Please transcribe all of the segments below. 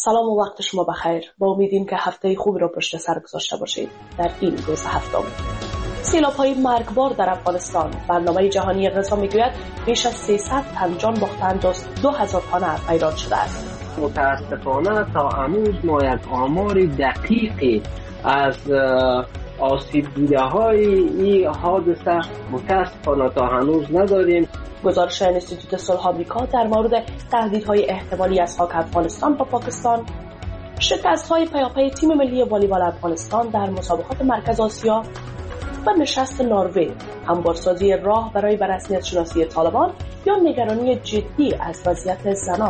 سلام و وقت شما بخیر. با امیدیم که هفته خوبی را پشت سر گذاشته باشید. در این روز هفتم سیلاب‌های مرگبار در افغانستان، برنامه جهانی غذا میگوید بیش از 300 تن جان باختند و 2000 تن ویران شده است. متاسفانه تا هنوز ما یک آمار دقیقی از آسیب دیده‌های این حادثه متاسفانه تا هنوز نداریم. گزارش انستیتوت صلح آمریکا در مورد تهدیدهای احتمالی از خاک افغانستان با پاکستان، شکست‌های پیاپی تیم ملی والیبال افغانستان در مسابقات مرکز آسیا و نشست نروژ، هموارسازی راه برای به رسمیت شناسی طالبان یا نگرانی جدی از وضعیت زنان.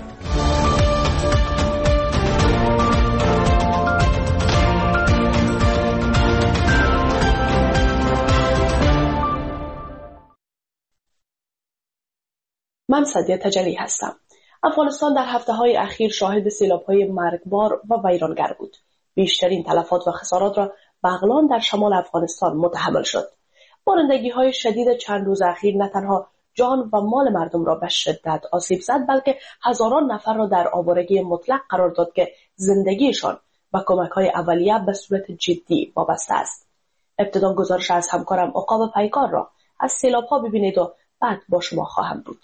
من سعدیه تجلی هستم. افغانستان در هفته‌های اخیر شاهد سیلاب‌های مرگبار و ویرانگر بود. بیشترین تلفات و خسارات را بغلان در شمال افغانستان متحمل شد. بارندگی‌های شدید چند روز اخیر نه تنها جان و مال مردم را به شدت آسیب زد، بلکه هزاران نفر را در آوارگی مطلق قرار داد که زندگیشان و کمک‌های اولیه به صورت جدی وابسته است. ابتدا گزارش از همکارم عقاب پیکار را از سیلاب‌ها ببینید و بعد با شما خواهم بود.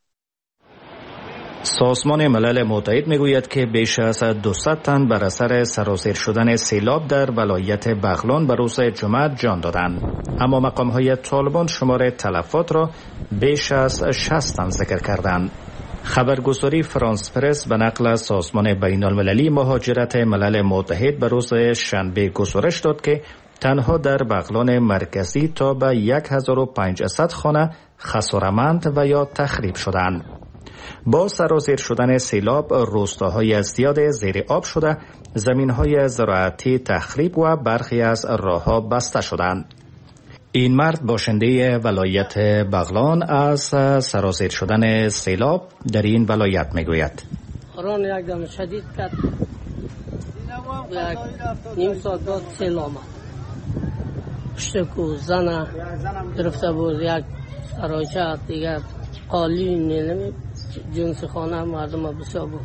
سازمان ملل متحد میگوید که بیش از 200 تن بر اثر سرازیر شدن سیلاب در ولایت بغلان به روز جمعه جان دادند، اما مقام‌های طالبان شمار تلفات را بیش از 60 تن ذکر کردند. خبرگزاری فرانس پرس به نقل سازمان بین‌المللی مهاجرت ملل متحد به روز شنبه گزارش داد که تنها در بغلان مرکزی تا به 1500 خانه خسارتمند و یا تخریب شدند. با سرازیر شدن سیلاب روستاهای زیاد زیر آب شده، زمین‌های زراعتی تخریب و برخی از راه‌ها بسته شدند. این مرد باشنده ولایت بغلان از سرازیر شدن سیلاب در این ولایت میگوید. باران یکدم شدید کرد، نیم ساعت بعد سیلاب آمد. پشتکو زن گرفته بود، یک سراچه دیگر قالی جنس خانه مردم بسیار بود.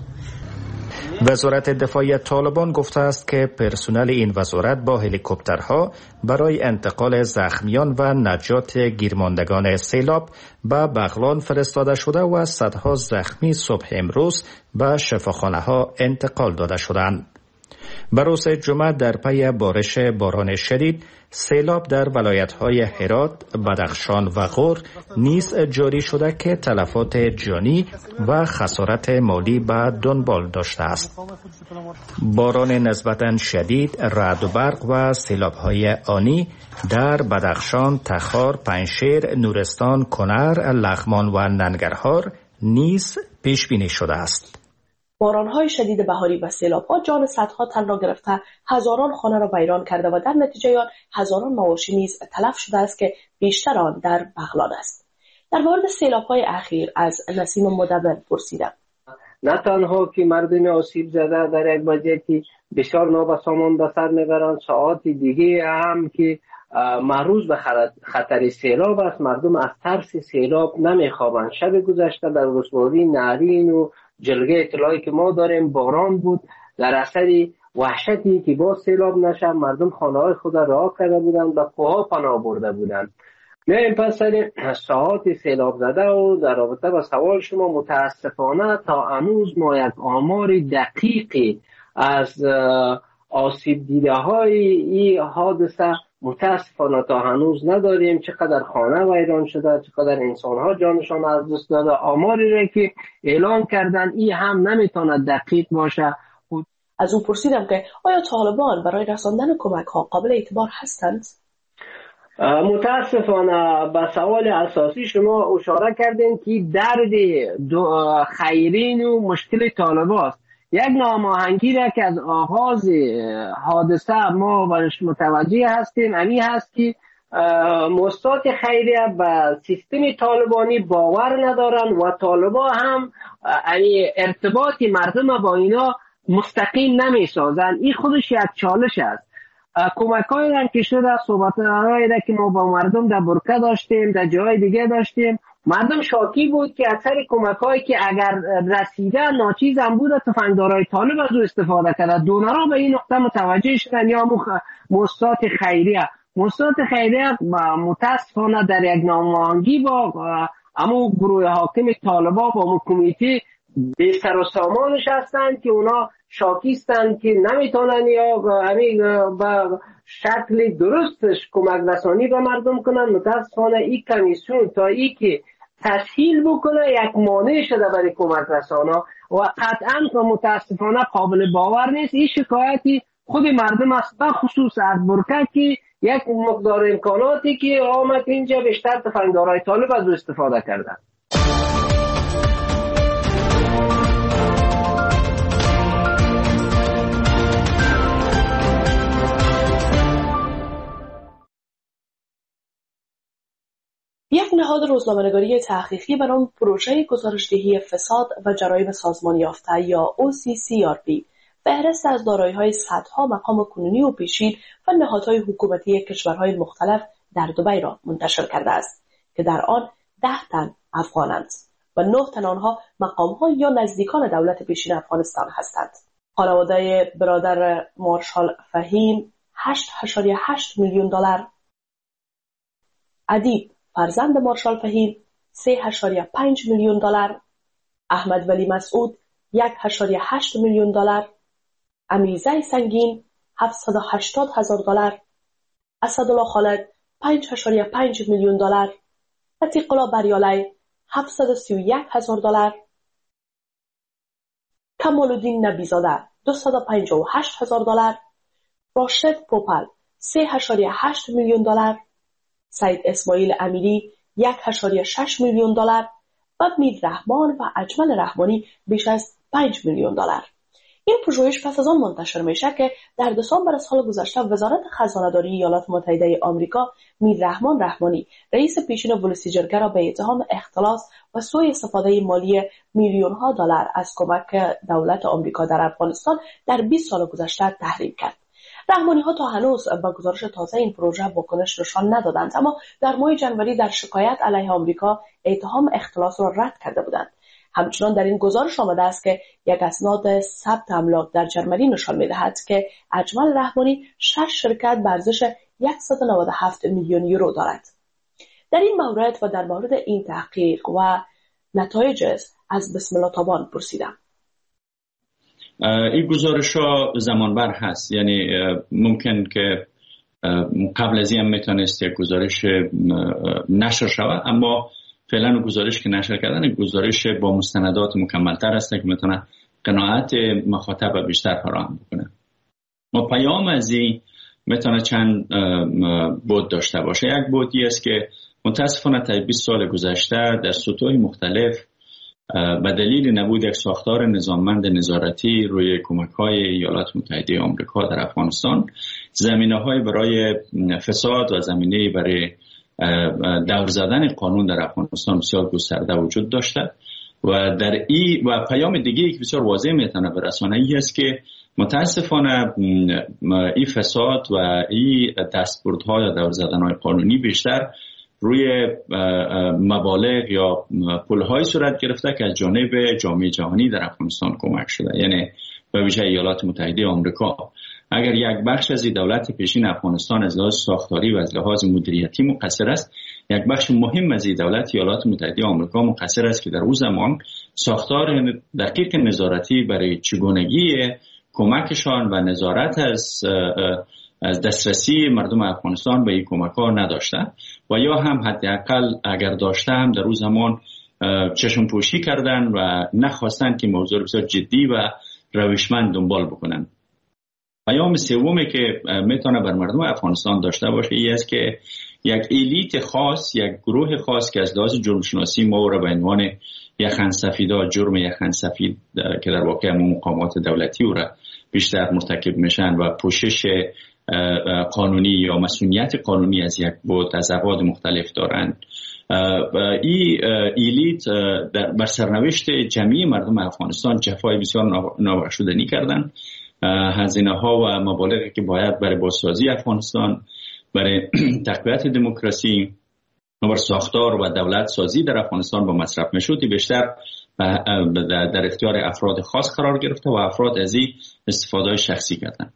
وزارت دفاع طالبان گفته است که پرسنل این وزارت با هلیکوپترها برای انتقال زخمیان و نجات گیرماندگان سیلاب به بغلان فرستاده شده و صدها زخمی صبح امروز به شفاخانه‌ها انتقال داده شدند. به روز جمعه در پی بارش باران شدید، سیلاب در ولایت‌های هرات، بدخشان و غور نیز جاری شده که تلفات جانی و خسارت مالی به دنبال داشته است. باران نسبتاً شدید، رعد و برق و سیلاب‌های آنی در بدخشان، تخار، پنجشیر، نورستان، کنر، لغمان و ننگرهار نیز پیش بینی شده است. باران‌های شدید بهاری و سیلاب‌ها جان صدها تن را گرفته، هزاران خانه را ویران کرده و در نتیجه آن هزاران مواشی نیز تلف شده است که بیشتر آن در بغلان است. در مورد سیلاب‌های اخیر از نسیم مدبر پرسیدم. نه تنها که مردم آسیب زده در یک وضعیتی بسیار نابسامان به سر میبرند، ساعات دیگه هم که معرض به خطر سیلاب است. مردم از ترس سیلاب نمیخوابند. شب گذشته در ولسوالی نهرین و جلگه اطلاعی که ما داریم باران بود، در اثر وحشتی که با سیلاب نشه مردم خانه‌های خود را رها کرده بودند و کوه‌ها پناه برده بودند. میایم پس سر ساعات سیلاب زده و در رابطه با سوال شما، متاسفانه تا هنوز ما یک آمار دقیقی از آسیب دیده‌های این حادثه متاسفانه تا هنوز نداریم. چقدر خانه ویران شده، چقدر انسان‌ها جانشان از دست داده. آماری را که اعلام کردن این هم نمیتونه دقیق باشه. از او پرسیدم که آیا طالبان برای رساندن کمک‌ها قابل اعتبار هستند؟ متاسفانه به سوال اساسی شما اشاره کردین که درد خیرین و مشکل طالبان است. یک ناماهنگی را که از آغاز حادثه ما برش متوجه هستیم امی هست که مؤسسات خیریه به سیستم طالبانی باور ندارن و طالبان هم ارتباط مردم با اینا مستقیم نمی سازن. این خودش یک چالش است. کمک‌هایی را که شده، صحبت‌هایی را که ما با مردم در برکه داشتیم، در جای دیگه داشتیم، مردم شاکی بود که اکثر کمک هایی که اگر رسیده ناچیز هم بود، تفنگدارای طالب از او استفاده کرده. دونرها به این نقطه متوجه شدن. یا مؤسسات خیریه متاسفانه در یک نامه‌آهنگی با امو گروه حاکم طالبا با امو کمیته به سر و سامانش هستند که اونا شاکیستند که نمیتونن یا با شکل درستش کمک رسانی به مردم کنن. متاسفانه این کمیسیون تا ای که تسهیل بکنه یک مانع شده برای کمک رسانا و قطعا متاسفانه قابل باور نیست. این شکایتی خود مردم است، به خصوص از برکه که یک مقدار امکاناتی که آمد اینجا بیشتر تفنگدارای طالب از استفاده کردن. یک نهاد روزنامه‌نگاری تحقیقی بر آن پروژه گزارشدهی فساد و جرایم سازمان یافته یا OCCRP فهرست از دارایی‌های صدها مقام کنونی و پیشین و نهادهای حکومتی کشورهای مختلف در دبی را منتشر کرده است که در آن 10 تن افغانند و 9 تن آنها مقام‌ها یا نزدیکان دولت پیشین افغانستان هستند. خانواده برادر مارشال فهیم 8.8 میلیون دلار، ادیب فرزند مارشال فهیم 3.5 میلیون دلار، احمد ولی مسعود 1.8 میلیون دلار، امیرزای سنگین 780,000 دلار، اسدالله خالد 5.5 میلیون دلار، عتیق الله بریالی 731,000 دلار، کمال الدین نبیزاده 258,000 دلار، راشد پوپل 3.8 میلیون دلار، سید اسماعیل امیری 1.6 میلیون دلار و میر رحمان و اجمل رحمانی بیش از 5 میلیون دلار. این پژوهش پس از آن منتشر میشه که در دسامبر سال گذشته وزارت خزانه‌داری ایالات متحده آمریکا میر رحمان رحمانی رئیس پیشین ولسیجرگه را به اتهام اختلاس و سوء استفاده مالی میلیون‌ها دلار از کمک دولت آمریکا در افغانستان در 20 سال گذشته تحریم کرد. رحمانی‌ها تا هنوز با گزارش تازه این پروژه واکنش نشان ندادند، اما در ماه ژانویه در شکایت علیه آمریکا اتهام اختلاس را رد کرده بودند. همچنان در این گزارش آمده است که یک اسناد ثبت املاک در جرمنی نشان می‌دهد که اجمل رحمانی 6 شرکت به ارزش 197 میلیون یورو دارد. در این مورد و در مورد این تحقیق و نتایجش از بسم الله تابان پرسیدم. این گزارش ها زمانبر هست، یعنی ممکن که قبل از این هم میتونست یک گزارش نشر شود، اما فعلا گزارش که نشر کردن گزارش با مستندات مکملتر است که میتونه قناعت مخاطب بیشتر فراهم بکنه. ما پیام از این میتونه چند بود داشته باشه. یک بودی است که متاسفانه تا 20 سال گذشته در سطوح مختلف به دلیل نبود یک ساختار نظاممند نظارتی روی کمک‌های ایالات متحده آمریکا در افغانستان، زمینه‌های برای فساد و زمینه برای دور زدن قانون در افغانستان بسیار گسترده وجود داشته و در این و پیام دیگه که بسیار واضح میتونه برسانه این است که متاسفانه این فساد و این دستبردها یا دور زدن‌های قانونی بیشتر روی مبالغ یا پول‌های صورت گرفته که از جانب جامعه جهانی در افغانستان کمک شده، یعنی به ویژه ایالات متحده آمریکا. اگر یک بخش از دولت پیشین افغانستان از لحاظ ساختاری و از لحاظ مدیریتی مقصر است، یک بخش مهم از دولت ایالات متحده آمریکا مقصر است که در اون زمان ساختار دقیق نظارتی برای چگونگی کمکشان و نظارت از دسترسی مردم افغانستان به این کمک‌ها نداشته و یا هم حداقل اگر داشته هم در اون زمان چشم پوشی کردن و نخواستن که موضوع بسیار جدی و روشمند دنبال بکنن. پیام سومی که میتونه بر مردم افغانستان داشته باشه این است که یک الیت خاص، یک گروه خاص که از لحاظ جرمشناسی ما را به عنوان یخن سفیدا، جرم یخن سفید که در واقع مقامات دولتی او را بیشتر مرتکب میشن و پوشش قانونی یا مسئولیت قانونی از یک بود از ابعاد مختلف دارند. این الیت بر سرنوشت جمعی مردم افغانستان جفای بسیار نابخشودنی کردند. هزینه ها و مبالغی که باید برای بازسازی افغانستان، برای تقویت دموکراسی ساختار و دولت سازی در افغانستان با مصرف نشدی بیشتر در اختیار افراد خاص قرار گرفته و افراد از این استفاده شخصی کردن.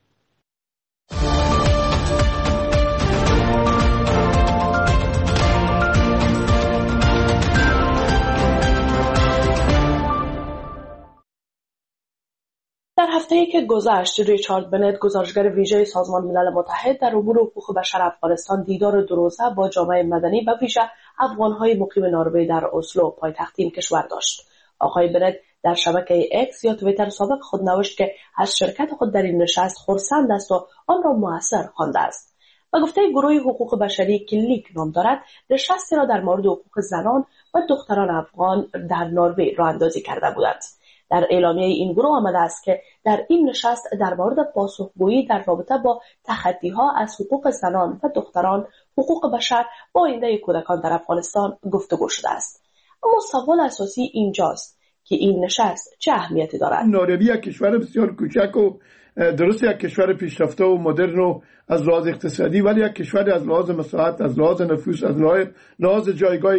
در هفته‌ای که گذشت، ریچارد بنت، گزارشگر ویژه سازمان ملل متحد در امور حقوق بشر افغانستان، دیدار دوروزه با جامعه مدنی و ویژه افغان‌های مقیم نروژ در اسلو، پایتخت این کشور داشت. آقای بنت در شبکه اکس یا توییتر سابق خود نوشت که از شرکت خود در این نشست خرسند است و آن را موثر خوانده است و گفته گروه حقوق بشری که لیک نام دارد، نشستی را در مورد حقوق زنان و دختران افغان در نروژ راه اندازی کرده بودند. در اعلامیه این گروه آمده است که در این نشست در مورد پاسخگویی در رابطه با تخطی‌ها از حقوق زنان و دختران، حقوق بشر و آینده کودکان در افغانستان گفتگو شده است. اما سوال اساسی اینجاست که این نشست چه اهمیتی دارد؟ نروژ یک کشور بسیار کوچک و درست یک کشور پیشرفته و مدرن و از لحاظ اقتصادی، ولی یک کشور از لحاظ مساحت، از لحاظ نفوس، از لحاظ جایگاه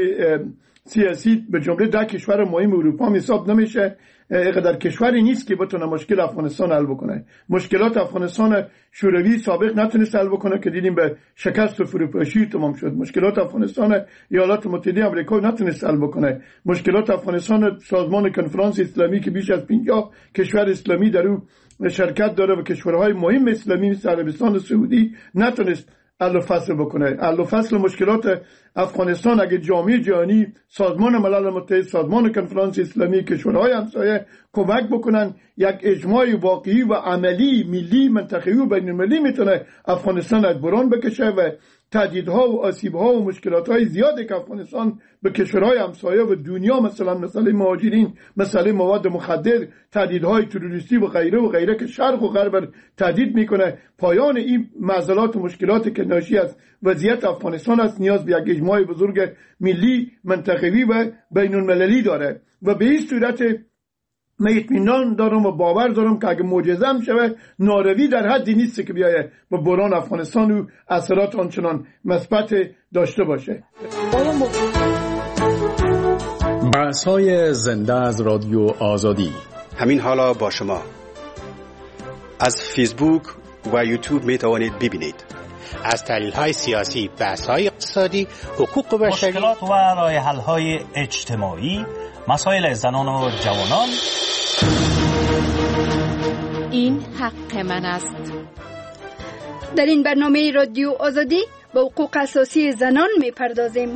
سیاسی به جمله در کشور مهم اروپا حساب نمیشه. اینقدر کشوری نیست که بتونه مشکل افغانستان حل بکنه. مشکلات افغانستان شوروی سابق نتونست حل بکنه که دیدیم به شکست و فروپاشی تمام شد. مشکلات افغانستان ایالات متحده آمریکا نتونست حل بکنه. مشکلات افغانستان سازمان کنفرانس اسلامی که بیش از 50 کشور اسلامی در او شرکت داره و کشورهای مهم اسلامی مثل عربستان سعودی نتونست حل و فصل بکنه. حل و فصل مشکلات افغانستان اگه جامعه جهانی، سازمان ملل متحد، سازمان کنفرانس اسلامی، کشورهای همسایه کمک بکنن، یک اجماع واقعی و عملی ملی، منطقه‌ای و بین‌المللی میتونه افغانستان از بران بکشه و تهدیدها و آسیبها و مشکلات‌های زیادی که افغانستان به کشورهای همسایه و دنیا، مثلا مسئله مهاجرین، مسئله مواد مخدر، تهدیدهای تروریستی و غیره که شرق و غرب تهدید میکنه، پایان این معضلات و مشکلاتی که ناشی از وضعیت افغانستان است نیاز به یک اجماع بزرگ ملی، منطقه‌ای و بین‌المللی داره و به این صورت من اطمینان دارم و باور دارم که اگه معجزه هم شوه، نروژ در حدی نیست که بیایه به بحران افغانستان و اثرات آنچنان مثبت داشته باشه. بحث‌های زنده از رادیو آزادی همین حالا با شما از فیسبوک و یوتیوب می توانید ببینید. از تحلیل‌های سیاسی، بحث‌های اقتصادی، حقوق بشری، مشکلات و راه حل‌های اجتماعی، مسائل زنان و جوانان. این حق من است. در این برنامه رادیو آزادی به حقوق اساسی زنان می‌پردازیم.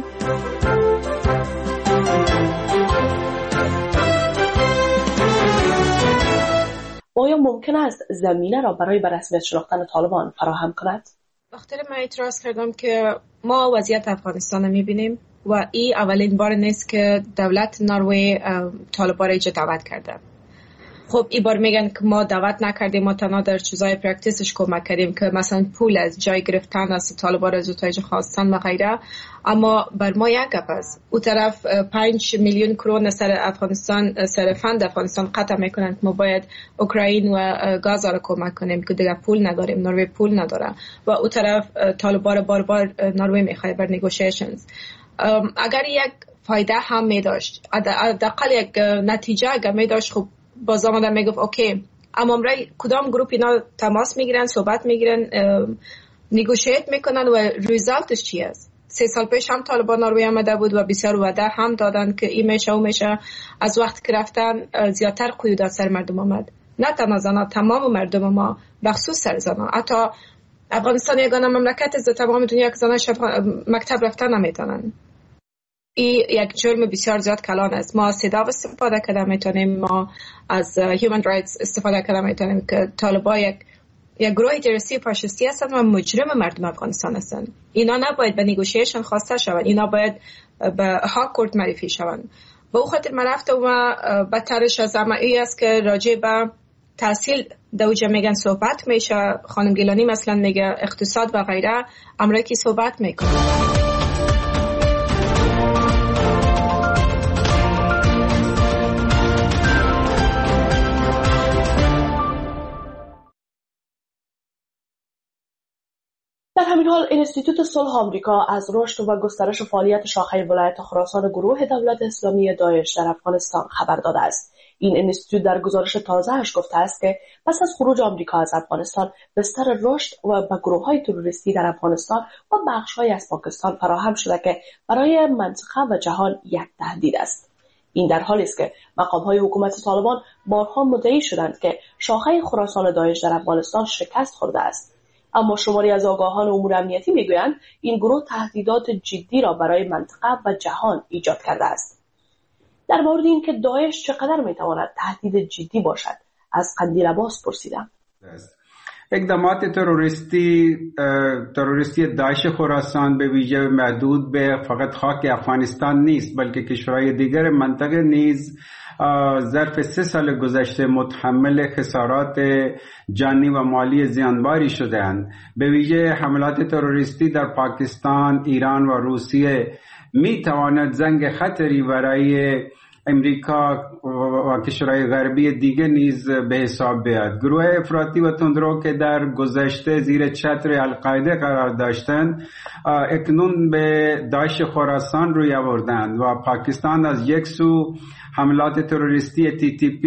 آیا ممکن است زمینه را برای به رسمیت شناختن طالبان فراهم کند؟ وقتی من اعتراض کردم که ما وضعیت افغانستان می‌بینیم و این اولین بار نیست که دولت نروژ طالبان را دعوت کرده. خب این بار میگن که ما دعوت نکردیم، ما تنها در چیزای پرکتیسش کمک کردیم که مثلا پول از جای گرفتن از طالبان از اوتایج خواستن و غیره. اما بر ما یک گپ است. اون طرف 5 میلیون کرون سر افغانستان، سر فند افغانستان قطع میکنند. ما باید اوکراین و گاز را کمک کنیم که دیگه پول نداریم، نروژ پول نداره و اون طرف طالبان بار نروژ میخواد بر نیگوشیشنز. اگر یک فایده هم می داشت، حداقل یک نتیجه اگر می داشت، خب باز آمدن میگفت اوکی، اما امرای کدام گروپ اینا تماس میگیرن، صحبت میگیرن، نیگوشیت میکنن و ریزالتش چی است؟ 3 سال پیش هم طالبان نروژ آمده بود و بسیار وعده هم دادن که این میشه و میشه. از وقت که رفتن زیادتر قیودات سر مردم آمد، نه تنها زنان، تمام مردم ما، بخصوص سر زنان. حتی افغانستان یگانه مملکت است تمام دنیا که زنان مکتب رفتن نمیتونن. این یک جرم بسیار زیاد کلان است. ما از صدا استفاده کردن میتونیم، ما از هیومن رایتس استفاده کردن میتونیم که طالبان یک گروه تروریستی فاشیستی هستند و مجرم مردم افغانستان هستند. اینا نباید به نیگوشیشن خواسته شوند، اینا باید به هاکورت معرفی شوند. به او خاطر من رفتم و بدترش از همه است که راجع به تحصیل دوجه میگن صحبت میشه. خانم گیلانی مثلا میگه اقتصاد و غیره، امریکی صحبت میکنه. در همین همین حال انستیتوت صلح آمریکا از رشد و گسترش فعالیت شاخه ولایت خراسان گروه دولت اسلامی داعش در افغانستان خبر داده است. این انستیتوت در گزارش تازه‌اش گفته است که پس از خروج آمریکا از افغانستان بستر رشد و به گروه‌های تروریستی در افغانستان و بخش‌هایی از پاکستان فراهم شده که برای منطقه و جهان یک تهدید است. این در حالی است که مقام‌های حکومت طالبان بارها مدعی شدند که شاخه خراسان داعش در افغانستان شکست خورده است. اما شماری از آگاهان امور امنیتی میگویند این گروه تهدیدات جدی را برای منطقه و جهان ایجاد کرده است. در مورد اینکه داعش چقدر میتواند تهدید جدی باشد از قندیل عباس پرسیدم. اقدامات تروریستی داعش خراسان به ویژه محدود به فقط خاک افغانستان نیست، بلکه کشورهای دیگر منطقه نیز ظرف 3 سال گذشته متحمل خسارات جانی و مالی زیانباری شده‌اند. به ویژه حملات تروریستی در پاکستان، ایران و روسیه می تواند زنگ خطری برای امریکا و کشورهای غربی دیگه نیز به حساب بیاد. گروه افراطی و تندرو که در گذشته زیر چتر القاعده قرار داشتند اکنون به داعش خراسان روی آوردند و پاکستان از یک سو حملات تروریستی TTP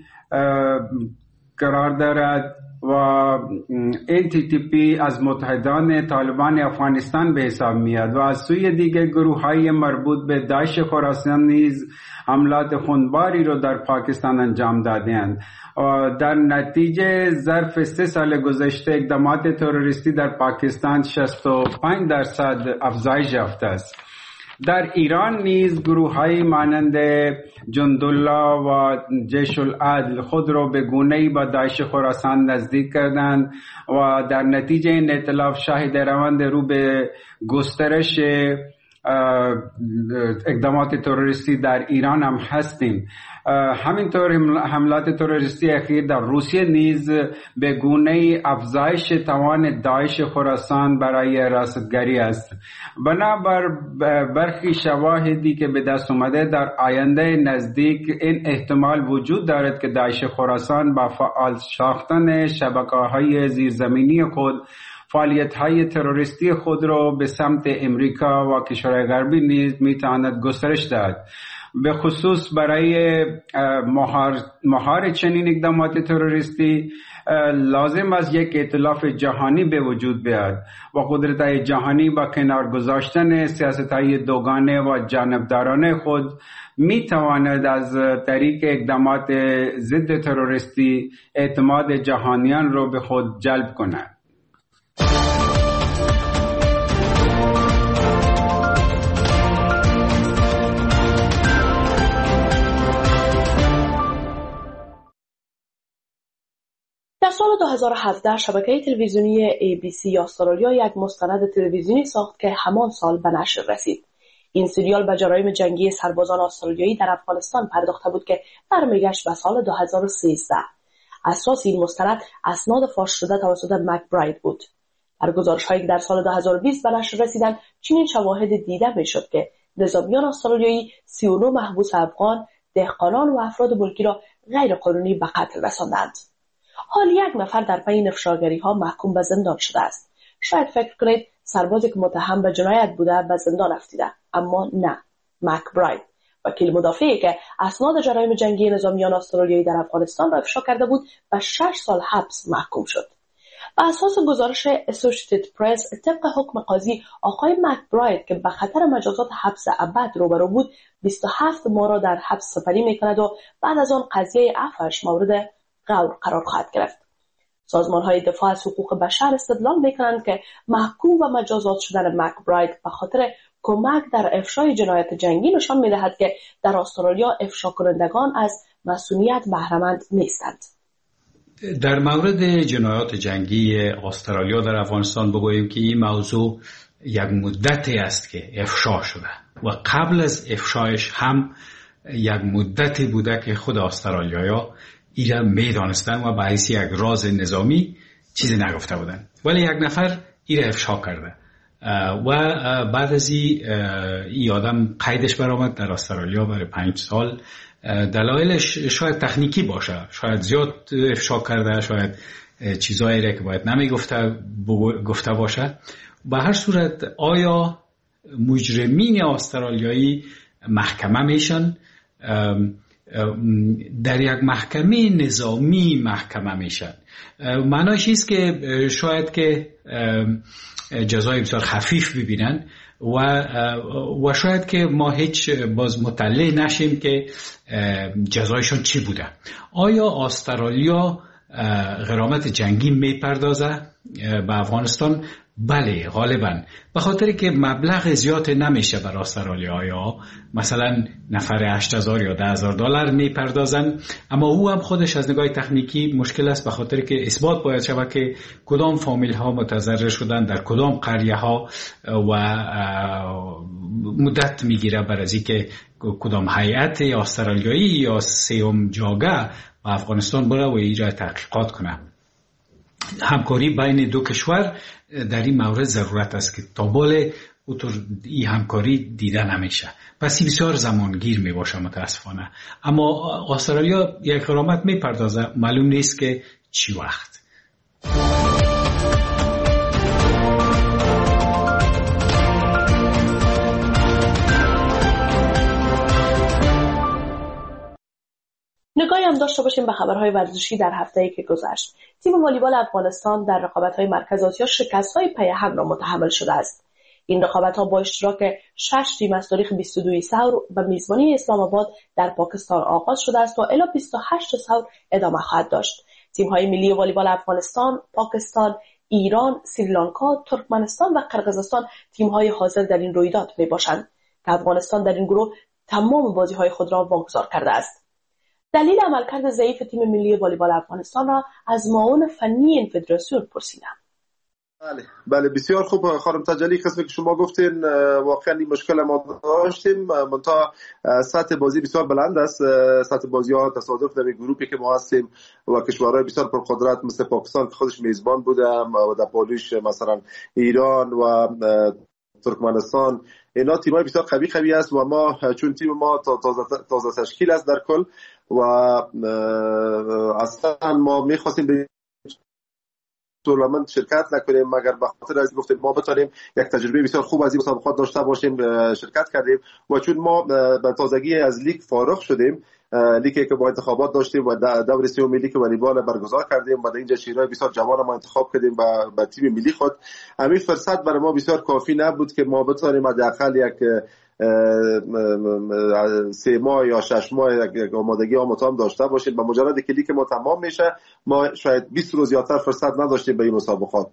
قرار دارد و این TTP از متحدان طالبان افغانستان به حساب میاد و از سوی دیگه گروه‌های مربوط به داعش خراسان نیز حملات خونباری رو در پاکستان انجام دادند و در نتیجه ظرف 3 سال گذشته اقدامات تروریستی در پاکستان 65% افزایش یافته است. در ایران نیز گروه‌های مانند جندالله و جیش العدل خود را به گونه‌ای با داعش خراسان نزدیک کردند و در نتیجه این ائتلاف شاهد روند رو به گسترش اقدامات تروریستی در ایران هم هستیم. همینطور حملات تروریستی اخیر در روسیه نیز به گونه‌ای افزایش توان داعش خراسان برای رصدگری است. بنابر برخی شواهدی که به دست اومده در آینده نزدیک این احتمال وجود دارد که داعش خراسان با فعال ساختن شبکه‌های زیرزمینی خود فعالیت‌های تروریستی خود را به سمت امریکا و کشورهای غربی نیز می‌تواند گسترش دهد. به خصوص برای مهار چنین اقدامات تروریستی لازم است یک ائتلاف جهانی به وجود بیاید و قدرت‌های جهانی با کنار گذاشتن سیاست‌های دوگانه و جانبدارانه خود می‌تواند از طریق اقدامات ضد تروریستی اعتماد جهانیان را به خود جلب کند. در سال 2017 شبکه تلویزیونی ABC استرالیا یک مستند تلویزیونی ساخت که همان سال به نشر رسید. این سریال به جرایم جنگی سربازان استرالیایی در افغانستان پرداخته بود که برمیگشت به سال 2013. اساس این مستند اسناد فاش شده توسط مکبراید بود. در گزارش‌هایی که در سال 2020 به نشر رسیدند چنین شواهد دیده می‌شد که نظامیان استرالیایی 39 محبوس افغان، دهقانان و افراد ملکی را غیرقانونی به قتل رساندند. حال یک نفر در پی این افشاگری‌ها محکوم به زندان شده است. شاید فکر کنید سربازی که متهم به جنایت بوده به زندان رفته، اما نه. مکبراید، وکیل مدافعی که اسناد جرایم جنگی نظامیان استرالیایی در افغانستان را افشا کرده بود، به 6 سال حبس محکوم شد. بر اساس گزارش اسوسییتد پرس، طبق حکم قاضی، آقای مکبراید که به خطر مجازات حبس ابد روبرو بود، 27 ماه را در حبس سپری می‌کند و بعد از آن قضیه عفوش مورد غور قرار خواهد گرفت. سازمان‌های دفاع از حقوق بشر استدلال می‌کنند که محکوم و مجازات شدن مکبراید به خاطر کمک در افشای جنایت جنگی نشان می‌دهد که در استرالیا افشا کنندگان از مسئولیت بهره‌مند نیستند. در مورد جنایات جنگی استرالیا در افغانستان بگوییم که این موضوع یک مدتی است که افشا شده و قبل از افشایش هم یک مدتی بوده که خود استرالیایا ایران میدانستند و به حیث یک راز نظامی چیزی نگفته بودند، ولی یک نفر ایران افشا کرده و بعد از این آدم قیدش برآمد در استرالیا برای 5 سال. دلایلش شاید تکنیکی باشه، شاید زیاد افشا کرده، شاید چیزایی که باید نمیگفته باشه، به هر صورت آیا مجرمین استرالیایی محکمه میشن؟ در یک محکمه نظامی محکمه میشن. معناش است که شاید که جزای بسیار خفیف ببینن و شاید که ما هیچ باز مطلع نشیم که جزایشون چی بوده. آیا استرالیا غرامت جنگی میپردازه به افغانستان؟ بله غالبا، به خاطر که مبلغ زیاد نمیشه برای استرالیا. مثلا نفر 8,000 یا 10,000 دلار میپردازن، اما او هم خودش از نگاه تکنیکی مشکل است، به خاطر که اثبات باید شود که کدام فامیل ها متضرر شدن در کدام قریه ها و مدت میگیره برای از اینکه کدام هیئت استرالیایی یا سیوم جاگه و افغانستان بره و ایجاد تحقیقات کنه. همکاری بین دو کشور در این مورد ضرورت است که تا بالا این همکاری دیده نمیشه. پس این بسیار زمانگیر می باشه متاسفانه. اما استرالیا یک غرامت می پردازه، معلوم نیست که چی وقت. نگاهی هم داشته باشیم به خبرهای ورزشی در هفته‌ای که گذشت. تیم والیبال افغانستان در رقابت‌های مرکز آسیا شکست‌های پی هم را متحمل شده است. این رقابت‌ها با اشتراک 6 تیم از تاریخ 22 ثور و میزبانی اسلام آباد در پاکستان آغاز شده است و الی 28 ثور ادامه خواهد داشت. تیم‌های ملی والیبال افغانستان، پاکستان، ایران، سریلانکا، ترکمنستان و قرقیزستان تیم‌های حاضر در این رویداد میباشند که افغانستان در این گروه تمام بازی‌های خود را واگذار کرده است. دلیل عملکرد ضعیف تیم ملی والیبال افغانستان را از معاون فنی این فدراسیون پرسیدم. بله بسیار خوب خانم تجلی، قسمی که شما گفتین واقعا این مشکل ما داشتیم، منتها سطح بازی بسیار بلند است. سطح بازی ها تصادف در گروهی که ما هستیم و کشورهای بسیار پرقدرت مثل پاکستان که خودش میزبان بوده و در پالیش مثلا ایران و ترکمنستان، اینا تیمای بسیار قوی است و ما چون تیم ما تازه تشکیل است در کل و اصلا ما میخواستیم به تورنمنت شرکت نکنیم مگر به خاطر از گفتیم ما بتونیم یک تجربه بسیار خوب از این مسابقات داشته باشیم. شرکت کردیم و چون ما به تازگی از لیگ فارغ شدیم، لیگی که با انتخابات داشتیم و دور سوم لیگ والیبال برگزار کردیم و در اینجا شیرای بسیار جوان ما انتخاب کردیم به تیم ملی خود. همین فرصت برای ما بسیار کافی نبود که ما بتونیم حداقل یک 3 ماه یا 6 ماه یک آمادگی متام داشته باشیم. با مجرد که لیگ ما تمام میشه ما شاید 20 روز زیادتر فرصت نداشتیم به این مسابقات.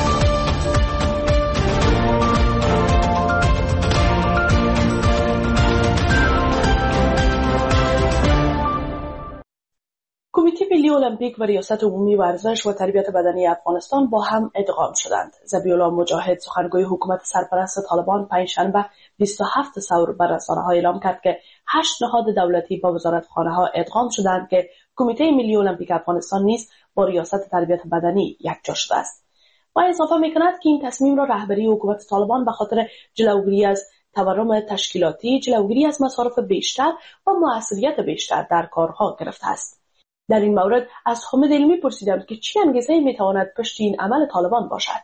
کمیته ملی المپیک و ریاست عمومی ورزش و تربیت بدنی افغانستان با هم ادغام شدند. ذبیحالله مجاهد سخنگوی حکومت سرپرست طالبان پنجشنبه 27 ثور بر رسانه‌ها اعلام کرد که 8 نهاد دولتی با وزارتخانه‌ها ادغام شدند که کمیته ملی المپیک افغانستان نیز با ریاست تربیت بدنی یکجا شده است. و اضافه می‌کند که این تصمیم را رهبری حکومت طالبان به خاطر جلوگیری از تورم تشکیلاتی، جلوگیری از مصارف بیشتر و موثریت بیشتر در کارها گرفته است. در این مورد از حامد علمی پرسیدم که چه انگیزه‌ای میتواند پشت این عمل طالبان باشد.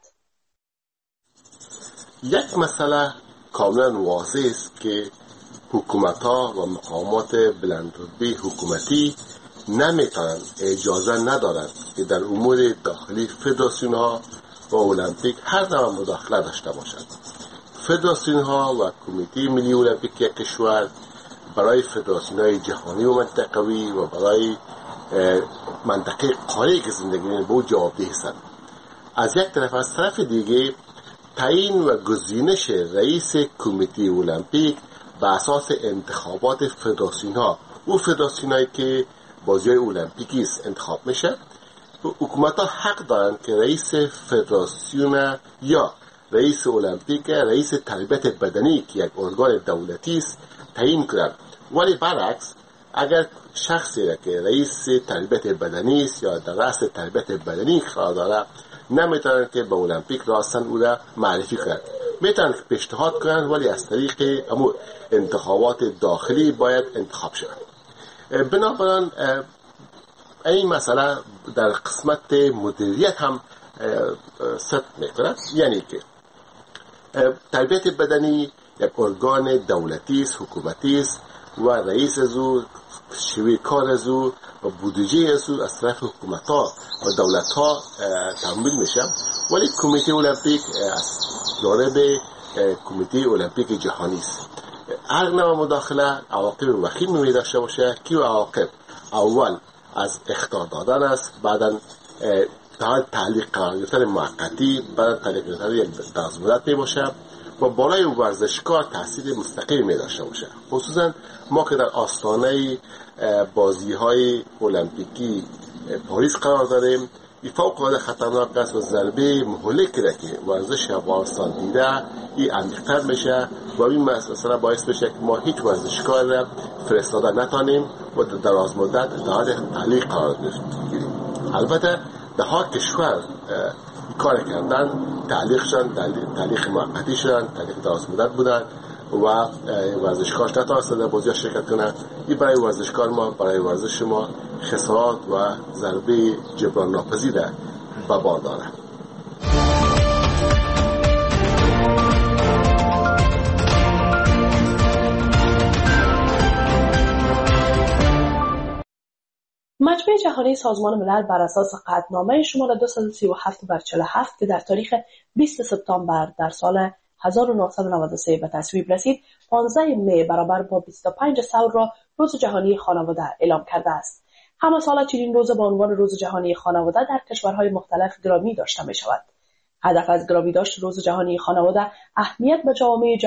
یک مسئله کاملا واضح است که حکومت‌ها و مقامات بلندرتبه حکومتی نمیتونن، اجازه ندارند که در امور داخلی فدراسیون‌ها و المپیک هر نوع مداخله داشته باشند. فدراسیون‌ها و کمیته ملی المپیک کشور برای فدراسیون‌های جهانی و منطقوی و برای منطقه قاره که زندگی می‌کنند به او جوابدeh هستند. از یک طرف، از طرف دیگه تعیین و گزینش رئیس کمیته المپیک به اساس انتخابات فدراسیون‌ها و فدراسیون‌هایی که بازی‌های المپیکی انتخاب میشه، حکومت‌ها حق دارند که رئیس فدراسیون یا رئیس المپیک، رئیس تربیت بدنی که یک ارگان دولتی است تعیین کنند. ولی برعکس، اگر شخصی را که رئیس تربیت بدنی است یا در رأس تربیت بدنی قرار داره، نمیتونن که به المپیک راستن او را معرفی کنند. میتونن که پیشنهاد کنند ولی از طریق انتخابات داخلی باید انتخاب شوند. بنابراین این مسئله در قسمت مدیریت هم صدق میکنه، یعنی که تربیت بدنی یک ارگان دولتی است، حکومتی است و رئیس ازو، شیوه کار ازو و بودجه ازو از طرف حکومت ها و دولت ها تمویل میشه. ولی کمیته المپیک از جانب کمیته المپیک جهانی است. هر نوع مداخله عواقب وخیم می داشته باشه که عواقب اول از اخطار دادن است، بعدا تعلیق قرار گرفتن موقتی، بعد تعلیق گرفتن یک دستمزد می باشه و برای ورزشکار تاثیر مستقیم می داشته باشه. خصوصا ما که در آستانه بازی های المپیکی پاریس قرار داریم، این فوق العاده خطرناک است و ضربه مهلکی را که ورزش افغانستان دیده این عمیق‌تر میشه و این مسئله باعث میشه که ما هیچ ورزشکار را فرستاده نتانیم و در دراز مدت در حال تعلیق قرار بگیریم. البته در ها کشور کار کردن، تعلیق موقتی شدن، تعلیق دراز مدت بودن و ورزشکار نتوانسته در بازی شرکت کنه. این برای ورزشکار ما، برای ورزش ما خسارات و ضربه جبران ناپذیر به بار داره. مجمع جهانی سازمان ملل بر اساس قطعنامه شماره 237/47 که در تاریخ 20 سپتامبر در سال 1993 به تصویب رسید، 15 می برابر با 25 ثور را روز جهانی خانواده اعلام کرده است. همه سال چنین روز با عنوان روز جهانی خانواده در کشورهای مختلف گرامی داشته می شود. هدف از گرامی داشت روز جهانی خانواده اهمیت جامعه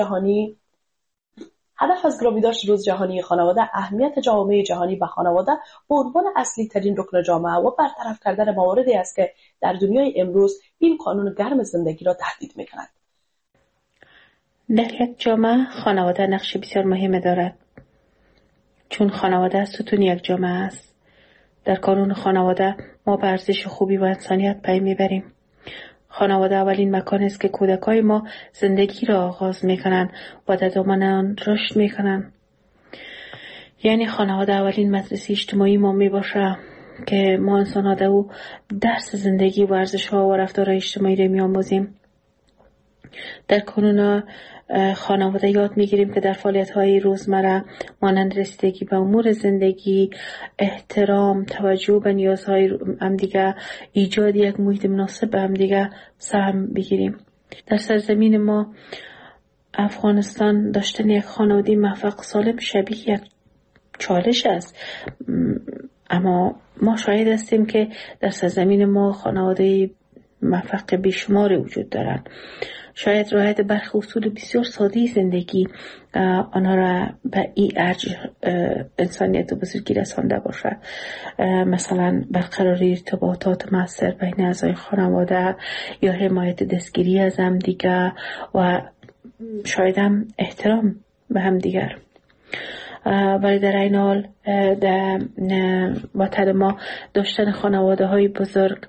جهانی به خانواده به عنوان اصلی ترین رکن جامعه و برطرف کردن مواردی است که در دنیای امروز این قانون گرم زندگی را تهدید می کند. در یک جامعه خانواده نقش بسیار مهم دارد، چون خانواده ستون یک جامعه است. در قانون خانواده ما به ارزش خوبی و انسانیت پی میبریم. خانواده اولین مکان است که کودکای ما زندگی را آغاز میکنند و در دامن آن رشد میکنند. یعنی خانواده اولین مدرسه اجتماعی ما میباشه که ما انسان‌ها در او درس زندگی و ارزش‌ها و رفتار اجتماعی را می‌آموزیم. در قانون خانواده یاد میگیریم که در فعالیت‌های روزمره مانند رسیدگی به امور زندگی، احترام، توجه به نیازهای همدیگه، ایجاد یک محیط مناسب به همدیگه سهم بگیریم. در سرزمین ما افغانستان داشتن یک خانواده موفق سالم شبیه یک چالش است، اما ما شاهد هستیم که در سرزمین ما خانواده موفق بیشمار وجود دارند. شاید رعایت برخی اصول بسیار ساده زندگی آنها را به این ارج انسانیت و بزرگی رسانده باشه. مثلا برقراری ارتباطات مؤثر بین اعضای خانواده یا حمایت دستگیری از هم دیگر و شاید هم احترام به هم دیگر. ولی در این حال در وطن ما داشتن خانواده های بزرگ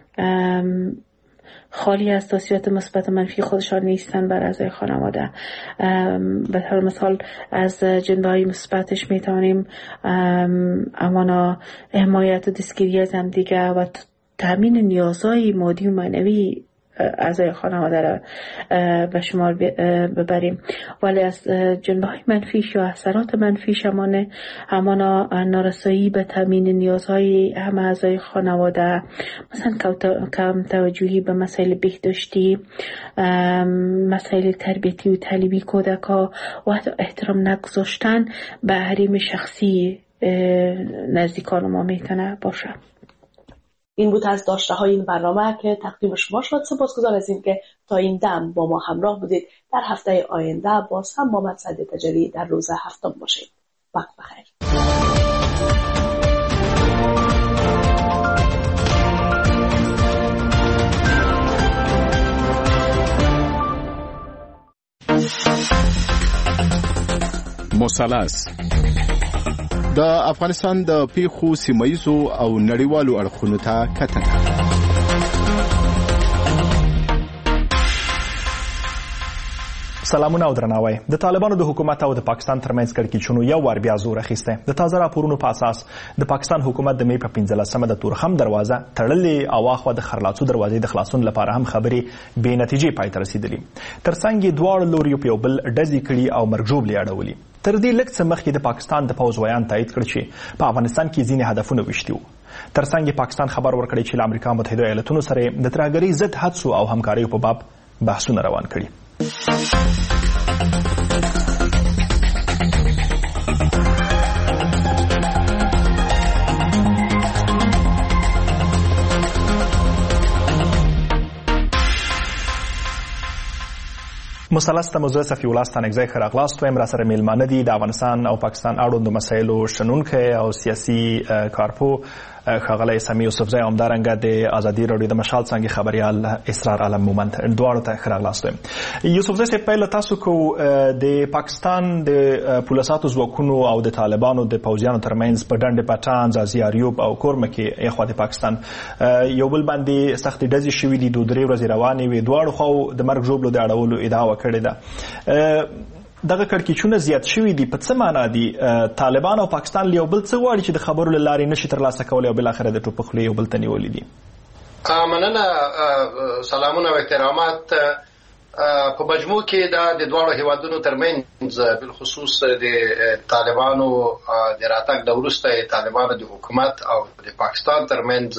خالی از تاثیرات مثبت و منفی خودشان نیستن بر اعضای خانواده. به طور مثال از جنبه‌های مثبتش میتونیم امانا حمایت و دستگیری از هم دیگه و تامین نیازهای مادی و معنوی اعضای خانواده را به شمار ببریم. ولی از جنبه‌های منفیش یا اثرات منفیش همانا نارسایی به تامین نیازهای همه اعضای خانواده، مثلا کم توجهی به مسائل بهداشتی، مسائل تربیتی و تعلیمی کودک‌ها و حتی احترام نگذاشتن به حریم شخصی نزدیکان ما میتونه باشه. این بود از داشته های این برنامه که تقدیم شما شد. سپاسگزار از این که تا این دم با ما همراه بودید. در هفته آینده باز هم با مقصد تجلی در روز هفتم باشید. وقت بخیر. مثلث د افغانستان د پیښو سیمایي او نړیوالو اړخونو ته کتنه. سلامونه او درناوی. د طالبانو د حکومت او د پاکستان ترمنځ کړکېچونو یو وار بیا زور اخیسته. د تازه راپورونو په اساس د پاکستان حکومت د می په 15مه د تورخم دروازه تړلې او اخوا د خرلاڅو دروازې د خلاصون لپاره هم خبرې بې نتیجې پای ته رسیدلې. ترڅنګ یې دواړو لوریو په یو بل ډزې کړي او مرګ اړولي. تر دې لږ څه مخکې د پاکستان د پوځ ویان تایید کړ چې په افغانستان کې ځینې هدفونه وشتي وو. ترڅنګ پاکستان خبر ورکړی چې له امریکا متحده ایالاتونو سره د ترهګرۍ ضد هڅو او همکاریو په باب بحثونه روان کړي. مثلث ته موضوع صفی الله ستانکزی ښه راغلاست وایم. را سره میلمانه دي د افغانستان او پاکستان اړوندو مسایلو شنونکی او سیاسي کارپو ښاغلی سمیع یوسفزی، همدارنګه د ازادي راډیو د مشال څانګې خبریال اسرار عالم مومند، دواړو ته ښه راغلاست وایم. یوسفزی صاحب، پیل تاسو کوو. د پاکستان د پولیساتو ځواکونو او د طالبانو د پوځیانو ترمنځ په ډنډ پټان، ځاځي اریوب او کورمه کې یخوا د پاکستان یو بل باندې سختې ډزې شوي دي، 2-3 ورځې روانې وې. دواړو خواو د مرګ ژوبلو د اړولو ادعا کړې ده. دغه کړکېچونه زیات شوي دي. په څه معنا دي؟ طالبان او پاکستان له یو بل څه غواړي چې د خبرو له لارې نشي ترلاسه کولی او بالاخره د ټوپک خولې یو بل ته نیولي دي؟ مننه، سلامونه او احترامات. په مجموع کې دا د دواړو هیوادونو ترمنځ بالخصوص د طالبانو د راتګ د وروسته طالبانو د حکومت او د پاکستان ترمنځ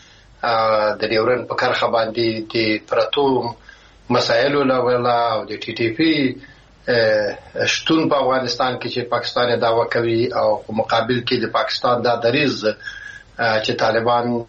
د ډیورن په کرښه باندې د پرتو مسایلو لولا او د ټي ټي پی شتون په افغانستان کې چې پاکستان دعوا کوي او په مقابل کې د پاکستان دا دریځ چې طالبان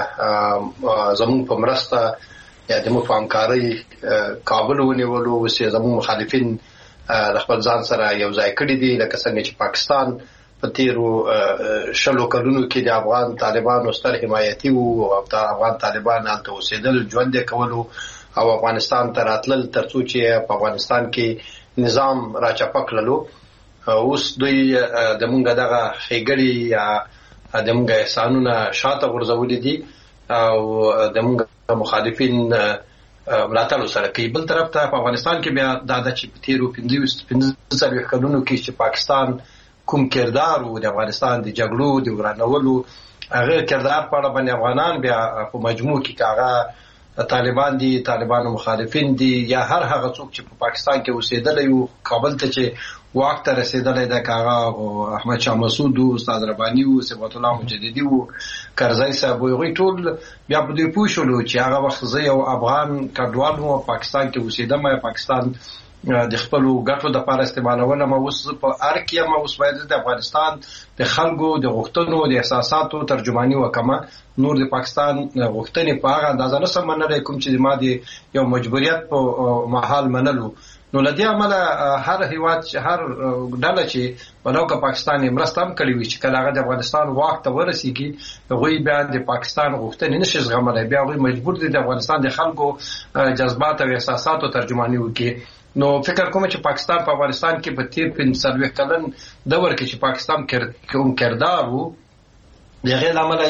زموږ په مرسته یا د موږ په همکارۍ کابل ونیولو، چې زموږ مخالفین د خپل ځان سره یو ځای کړي دي، لکه څنګه چې پاکستان په تیرو 20 کلونو کې د افغان طالبانو ستر حمایتي وو او د افغان طالبان هلته اوسېدل، ژوند یې کولو او افغانستان ته راتلل ترڅو چې په افغانستان کې نظام راچپه کړلو. اوس دوی د مونږ دغه ښېګړې یا د مونږ احسانونه شاته غورځولي دي او د مونږ مخالفین ملاتړ سره کوي. بل طرف ته په افغانستان کې بیا دا د چې په تیرو 15 کلونو کې چې پاکستان کوم کردار وو د افغانستان د جګړو د ورانولو، هغه کردار په اړه باندې افغانان بیا په مجموع کې هغه طالبان دي، طالبانو مخالفین دي، یا هر هغه څوک چې په پاکستان کې اوسېدلی وو، کابل ته چې واک ته رسېدلی دی، که هغه احمد شاه مسعود وو، استاد رباني وو، صفت الله مجددي وو، کرزی صاحب وو، هغوی ټول بیا په دوی پوه شولو چې هغه وخت زه یو افغان کډوال وم، پاکستان کې اوسېدم، پاکستان د خپلو ګټو دپاره استعمالولم، اوس په ارګ یم، اوس باید د افغانستان د خلکو د غوښتنو د احساساتو ترجماني وکړم. نور د پاکستان غوښتنې په هغه اندازه نشم منلی کوم چې ما د یو مجبوریت په محال منلو. نو له دې امله هر هیواد، هر ډله چې ولو که پاکستان یې مرسته هم کړې وي، چې کله هغه د افغانستان واک ته ورسېږي، هغوی بیا د پاکستان غوښتنې نشي زغملی، بیا هغوی مجبور دي د افغانستان د خلکو جذبات او احساساتو ترجماني وکړي. نو فکر کوم چې پاکستان په افغانستان کې په تیر 45 کلن دور کې چې پاکستان کوم کردار وو، د هغې له امله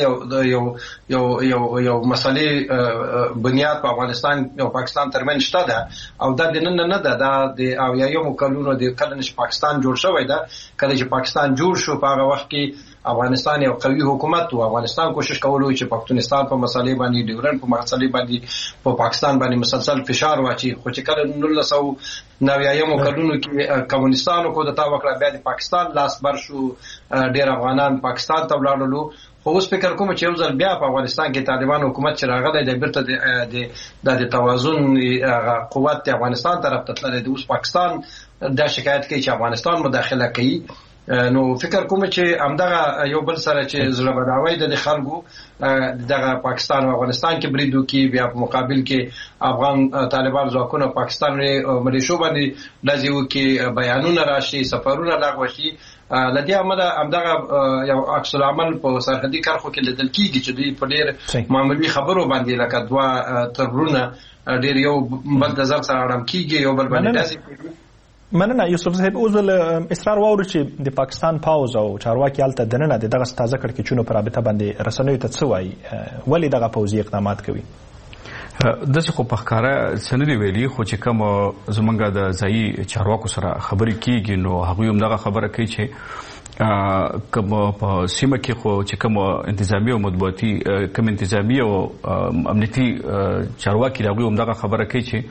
یو مسلې بنیاد په افغانستان او پاکستان ترمنځ شته ده، او دا د نن نه ده، دا د 80 کلونو د کله چې پاکستان جوړ شوی ده. کله چې پاکستان جوړ شو په هغه وخت کې افغانستان یو قوي حکومت و. افغانستان کوشش کولو چې پښتونستان په مسلې باندې، ډیورن په مسلې باندې په پاکستان باندې مسلسل فشار واچي، خو چې کله 1990 کلونو کې کمونستانو کو دتا وکړه، بیا د پاکستان لاس بر شو، ډیر افغانان پاکستان ته ولاړل. خو اوس فکر کوم چې یو ځل بیا په افغانستان کې طالبان حکومت چې راغلی دی، بیرته د توازن قوت د افغانستان طرف ته تللی دی. اوس پاکستان دا شکایت کوي چې افغانستان مداخله کوي. نو فکر کوم چې همدغه یو بل سره چې زړه بداوی د خلکو دغه پاکستان او افغانستان کې برید وکړي، بیا په مقابل کې افغان طالبان ځواکونه پاکستان ملیشو باندې ډزې وکړي، بیانونه راشي، سفرونه لغوه شي. له دې امله همدغه یو عکس العمل په سرحدي کرښو کې لیدل کېږي چې دوی په ډېر معمولي خبرو باندې لکه 2 تربرونه ډېر یو بل د ځان سره اړم کېږي، یو بل باندې ډزې کوي. مننه یوسف صاحب. اوس اصرار واورو چې د پاکستان پاوز او چارواکي هلته دننه د دغه تازه کړکېچونو په رابطه باندې رسنیو ته څه وایي؟ ولې دغه پوځي اقدامات کوي؟ داسې خو په ښکاره څه نه دي ویلي، خو چې کوم زمونږ د ځایي چارواکو سره خبرې کېږي نو هغوی هم دغه خبره کوي چې کوم په سیمه کې خو چې کوم انتظامی او مطبوعاتي کوم انتظامی او امنیتي چارواکي هغوی هم دغه خبره کوي چې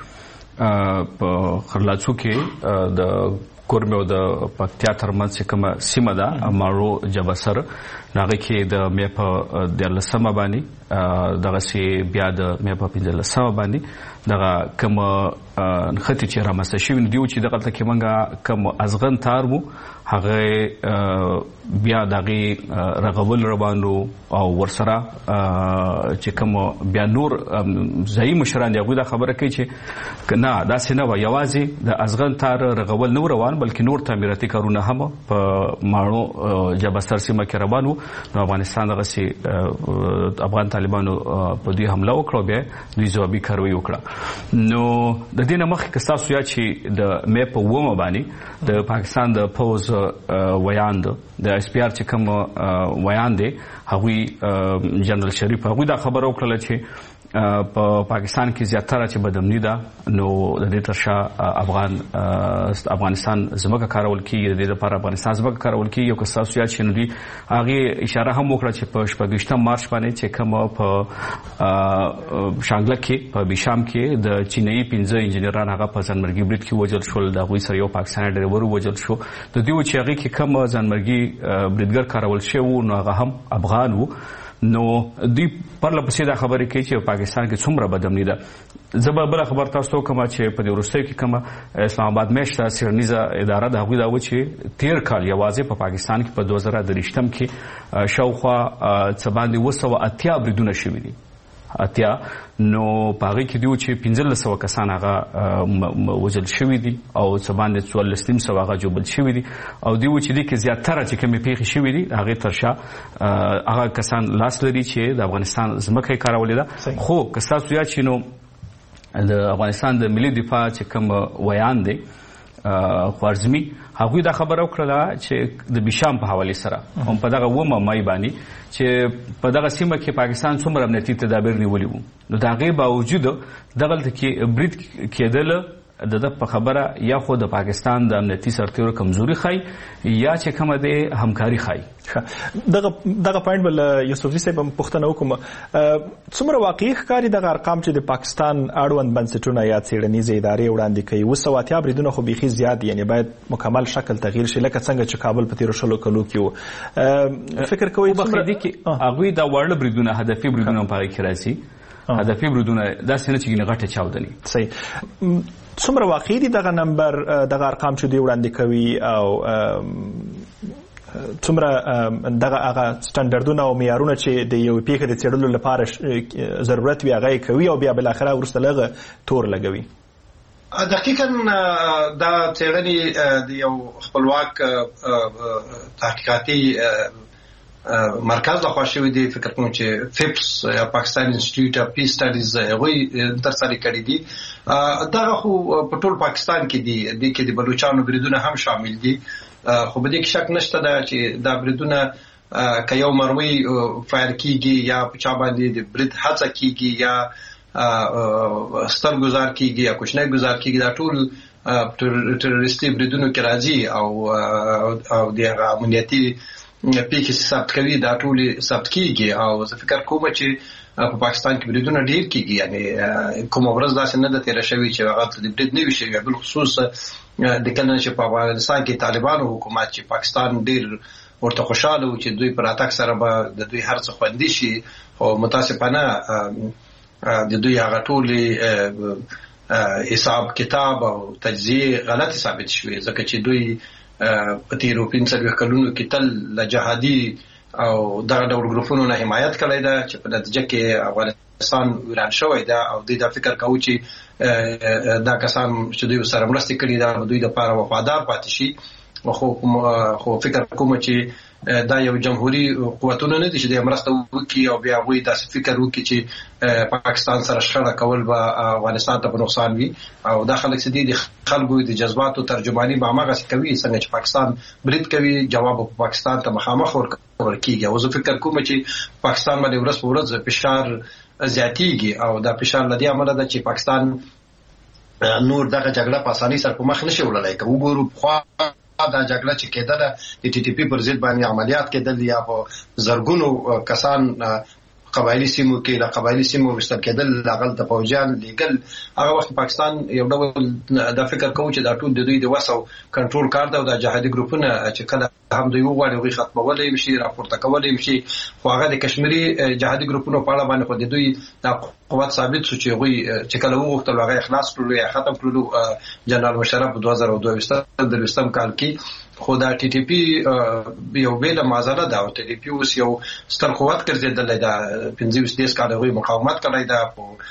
په خرلاڅو کې د کورمه او د پکتیا ترمنځ چې کومه سیمه ده ماړو جبسر هغه کې د مې په 13 باندې دغه سي بیا د مې په 15 باندې دغه کوم خطي چې رامسته شوی دی چې دغه تل کې منګه کوم ازغن تار وو هغه بیا دغه رغول روانو او ورسره چې کوم بیا نور ځای مشران دغه د خبره کوي چې نه دا سینه و یوازې د ازغن تار رغول نو روان بلکې نور تعمیراتي کارونه هم په ماړو جبستر سیمه کې روانو. افغانستان دغه سي افغان طالبانو په دې حمله وکړه بیا دوی ځوابي کاروي وکړه. نو د دې نه مخکې تاسو یا چې د مې په ومه باندې د پاکستان د پوز ویان د اس پی ار چې کوم ویان دی هغوی جنرال شریف هغوی دا خبره وکړه چې په پاکستان کې زیاتره چې بدامني ده نو د دې ترشا افغانستان زموږه کارول کیږي، د دې لپاره افغانستان زموږه کارول کیږي. یو کس تاسو یا چې نو دي هغه اشاره هم وکړه چې په 28 مارچ باندې چې کوم په شانګله کې په بیشام کې د چینایي 15 انجنیران هغه په ځانمرګي برید کې وژل شول، د هغوی سره یو پاکستاني ډرایور وژل شو. د دې چې هغه کې کوم ځانمرګي بریدګر کارول شوی نو هغه هم افغان وو. نو دوی پرله پسې دا خبرې کوي چې پاکستان کې څومره بدامني ده. زه به بله خبر تاسو ته کومه چې په دې وروستیو کې کومه اسلام آباد میشته څېړنیزه اداره د هغوی دا و چې تیر کال یوازې په پاکستان کې په 2023 کې شاوخوا څه باندې 280 بریدونه شوي دي. اتیا نو پاره کې دیو چې 1500 کسان هغه وژل شوی دي او څه باندې 1400 هغه جوړل شوی دي او دیو چې دي کې زیاتره چې کومې پیښې شوی دي هغه ترشا هغه کسان لاس لري چې د افغانستان زمکه کارولې ده. خو که تاسو یا چې نو د افغانستان د ملي دفاع چې کوم ویان دی خوارزمي هغوی دا خبره وکړه چې د بیشام په حواله سره هم په دغه ومه مای باندې چې په دغه سیمه کې پاکستان څومره امنیتي تدابیر نیولي وو نو د هغې باوجود دغلته کې برید کېدل د په خبره یا خو د پاکستان د امنیتي سرتیرو کمزوري ښایي یا چې کومه د همکاري ښایي. دغه پوینټ بل یوسفزي صاحب هم پوښتنه وکړم څومره واقعي ښکاري دغه ارقام چې د پاکستان اړوند بنسټونه یا څېړنیزې ادارې وړاندې کوي 280 بریدونه خو بیخي زیات یعنی باید مکمل شکل تغییر شي لکه څنګه چې کابل په تیرو شلو کلو کې و فکر کوئ څومره هغوی دا وړل بریدونه هدفي بریدونه په هغې کې راځي هدفي بریدونه داسې نه چې ګینې غټه چاودنې صحیح. څومره واقعي دي دغه نمبر دغه ارقام چې دوی وړاندې کوي او څومره دغه هغه سټنډردونه او معیارونه چې د یو پیښې د څېړلو لپاره ضرورت وي هغه یې کوي او بیا بالاخره وروسته لغه تور لګوي؟ دقیقاً دا څېړنې د یو خپلواک تحقیقاتي مرکز لخوا شوی دی. فکر کوم چې فیپس یا پاکستان انسټیټیوټ اف پیس سټډیز هغوی ترسره کړي دي. دغه خو په ټول پاکستان کې دي، د کې د بلوچستان بریدونه هم شامل دي. خو په دې کې شک نشته ده چې دا بریدونه که یو مروي فایر کیږي یا په چا باندې د برید هڅه کیږي یا ستر گزار کیږي یا کوچنی گزار کیږي، دا ټول ټروریستي بریدونو کې راځي او د امنیتي پیښې ثبت کوي، دا ټول ثبت کیږي. او زه فکر کوم چې په پاکستان کې بریدونه ډیر کیږي، یعنی کومه ورځ داسې نه ده تېره شوې چې هغه د برید نه وي شوی. بالخصوص د کله چې په افغانستان کې طالبانو حکومت چې پاکستان ډیر ورته خوشاله و چې دوی پر اتاک سره به د دوی هر څه خوندي شي، او متاسفانه د دوی هغه ټولې حساب کتاب او تجزیه غلطي ثابت شوې، ځکه چې دوی په تیرو 45 کلونو کې تل له جهادي او دغه ډول ګروپونو نه حمایت کړی ده چې په نتیجه کې افغانستان ویران شوی ده. او دوی دا فکر کوي چې دا کسان چې دوی سره مرستې کړي ده دوی لپاره وفادار پاتې شي. خو فکر کوم چې دا یو جمهوریت قوتونه نه دي چې د مرسته وکړي او بیا هغوی داسې فکر وکړي چې پاکستان سره شخړه کول به افغانستان ته په نقصان وي. او دا خلک چې دي د خلکو د جذباتو ترجماني به هماغسې کوي څنګه چې پاکستان برید کوي، جواب په پاکستان ته مخامخ ورکول کېږي. او زه فکر کوم چې پاکستان باندې ورځ په ورځ فشار زیاتیږي او دا فشار لدی عمله ده چې پاکستان نور دغه جګړه په اسانۍ سره په مخ نشي وړلای. که وګورو خو دا جګړه چې کېدله د ټي ټي پی پر ضد باندې عملیات کېدل یا په زرګونو کسان قبایلی سیمو کې د قبایلی سیمو وشتل کېدل هغه د فوجیان لیګل هغه وخت پاکستان یو ډول د فکر کوي چې دا ټول د دوی د وسو کنټرول کار دی او د جهادي ګروپونه چې کله هم دوی وغواړي غوښتل ختمولای شي راپورته کولای شي خو هغه د کشمیری جهادي ګروپونو په اړه باندې خو د دوی د قوت ثابت شو چې غوي چې کله وغوښتل هغه اخلاص کړو یا ختم کړو جنرال مشرف 2022 کال کې. خو دا ټي ټي پی یو بیل معضله ده او ټي ټي پی اوس یو ستر قوت ګرځیدل دا 25 کال غوي مقاومت کړی دا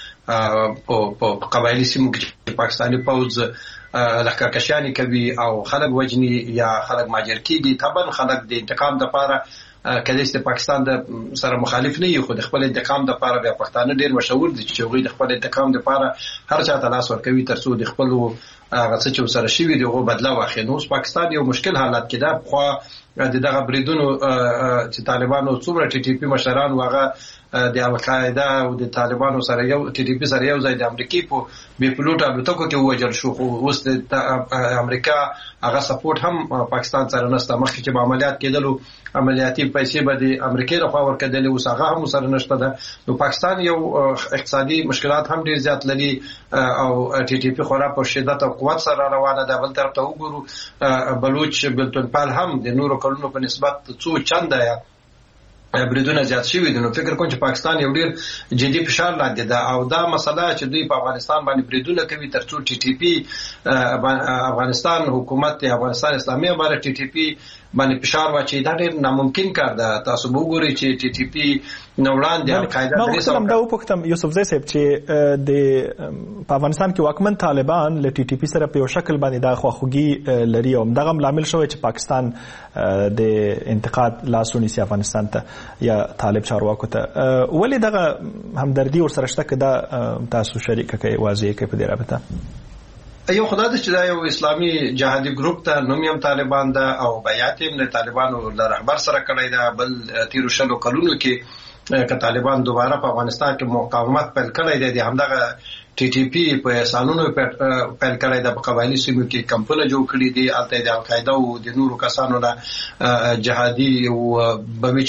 په قبایلی سیمو کې پاکستاني پوز لښکرکشاني کوي او خلک وجني یا خلک ماجر کیږي. طبعا خلک د انتقام د لپاره کله چې پاکستان د سره مخالف نه یو خو د خپل انتقام د لپاره بیا پښتانه ډیر مشهور دي چې غوي د خپل انتقام د لپاره هر چا ته لاس ورکوي ترڅو د خپل هغه څه چې سره شوی دی غو بدلا واخلي. نو پاکستان یو مشکل حالت کې ده. خو د دغه بریدونو چې طالبانو څومره ټي ټي پی مشران واغه د القاعده او د طالبانو سره یو ټي ټي پی سره یو ځای د امریکای په بي پلوټ الوتکو کې وژل شو. خو اوس د امریکا هغه سپورټ هم پاکستان سره نشته. مخکې چې عملیات کېدلو عملیاتي پیسې به د امریکای لخوا ورکړل او هغه هم سره نشته ده. نو پاکستان یو اقتصادي مشکلات هم ډیر زیات لري او ټي ټي پی خورا په شدت او قوت سره روانه ده. بل طرف ته وګورو بلوچ بلتونپال هم د نورو کلونو په نسبت څو چنده بریدونه زیات شوي دي. نو فکر کوم چې پاکستان یو ډیر جدي فشار لاندې ده او دا مسله چې دوی په افغانستان باندې بریدونه کوي ترڅو ټي ټي پی افغانستان حکومت افغانستان اسلامي امارت ټي ټي پی باندې فشار واچي دا ډیر ناممکن کار ده. تاسو وګورئ چې ټي ټي پی نوړان دی القاعده د اسلام دا وپختم یوسف زئی صاحب چې د په افغانستان کې واکمن طالبان ل ټي ټي پی سره په یو شکل باندې دا خواخوږي لري او دغه عامل شوی چې پاکستان د انتقاد لاسونی سي افغانستان ته یا طالب چارواکو ته ولې دغه همدردي ور سره شته کده تاسو شریک کوي واضح کوي په دې رابطه. یو خدای دې چې دا یو اسلامي جهادي ګروپ ته نوم یې طالبان ده او بیات یې د طالبانو د رهبر سره کړی ده. بل تیر شلو کلونو کې که طالبان دوباره په افغانستان کې مقاومت پیل کړی دی د همدغه ټي ټي پی په سالونو پیل کړی د قبایلی سیمو کې کمپونه جوړ کړي دي. البته د القاعده او د نورو کسانو نه جهادي او بمي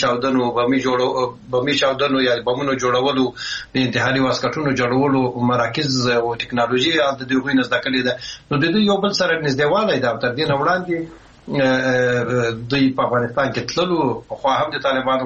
چاودنو یا بمونو جوړولو د انتحاري واسکټونو جوړولو مراکز او ټکنالوژي د دوی نه زده کړي ده. نو د دوی یو بل سره نږدېوالی ده. تر دې نه وړاندې دوی په افغانستان کې تللو خو هم د طالبانو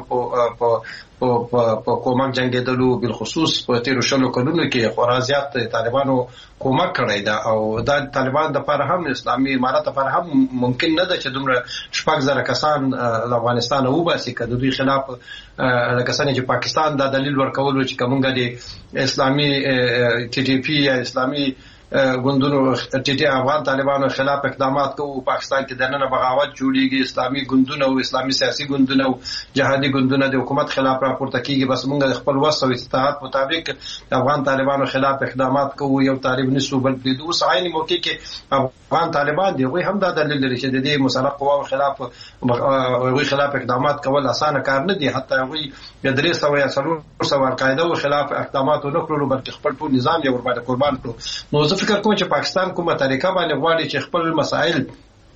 په کومک جنگیدلو بالخصوص په تیر شلو کلونو کې خورا زیات طالبانو کومک کړی دا او دا طالبان د لپاره هم اسلامي امارت لپاره هم ممکن نه ده چې دومره 6,000 کسان له افغانستان وباسي که د دوی خلاف کسان چې پاکستان دا دلیل ورکول چې کومګه د اسلامي ټي ټي پی یا اسلامي ګوندونو ټي ټي افغان طالبانو خلاف اقدامات کوي. پاکستان کې د نن بغاوت جوړیږي اسلامي ګوندونه او اسلامي سیاسي ګوندونه او جهادي ګوندونه د حکومت خلاف راپورته کیږي. بس موږ د خپل وسو استطاعت مطابق افغان طالبانو خلاف اقدامات کوي. یو طالب نسو بل په دوه عیني موقع کې افغان طالبان دی غوي هم دا دلیل لري چې د دې مسلح قواو خلاف اقدامات کول اسانه کار نه دی. حتی غوي د 300 یا 400 القاعده خلاف اقدامات نه کړو بلکې خپل ټول نظام یې ورباندې قربان کړو. نو فکر کوم چې پاکستان کومه طریقه باندې غواړي چې خپل مسائل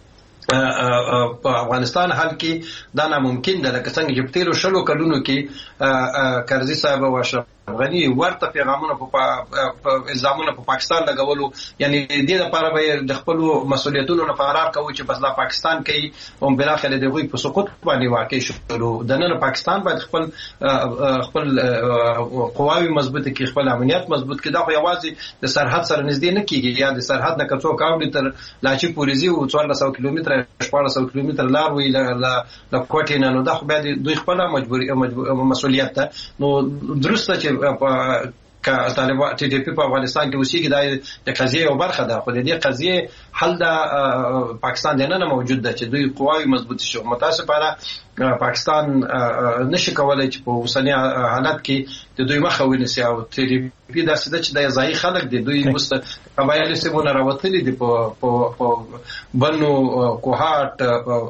په افغانستان حل کې دا ناممکن ده. لکه څنګه چې په تیرو شلو کلونو کې کرزي صاحب او اشرف غني ورته پیغامونه په الزامونه په پاکستان لګولو یعنی د دې لپاره به د خپل مسولیتونو نه فرار کوي چې بس لا پاکستان کوي او بل اخر د غوي په سقوط باندې واقع شو. د نن پاکستان باید خپل قواوی مضبوط کړي خپل امنیت مضبوط کړي. دا خو یوازې د سرحد سره نږدې نه کیږي یا د سرحد نه کڅو کاوډ تر لاچی پوریزي او 1400 کیلومتر 1400 کیلومتر لار وی ل کوټې نه. نو دا خو به دوی خپل مسولیت ده. نو درسته چې که طالبان ټي ټي پی په افغانستان کې اوسېږي دا د قضیې یو برخه ده، خو د دې قضیې حل د پاکستان دننه موجود ده چې دوی قواوي مضبوط شي. متاسفانه پاکستان نشي کولای چې په اوسنی حالت کې د دوی مخه ونیسي او ټي ټي پی داسې ده چې د ځایي خلک دي، دوی اوس قبایلي سیمونه راوتلي دي په بنو کوهاټ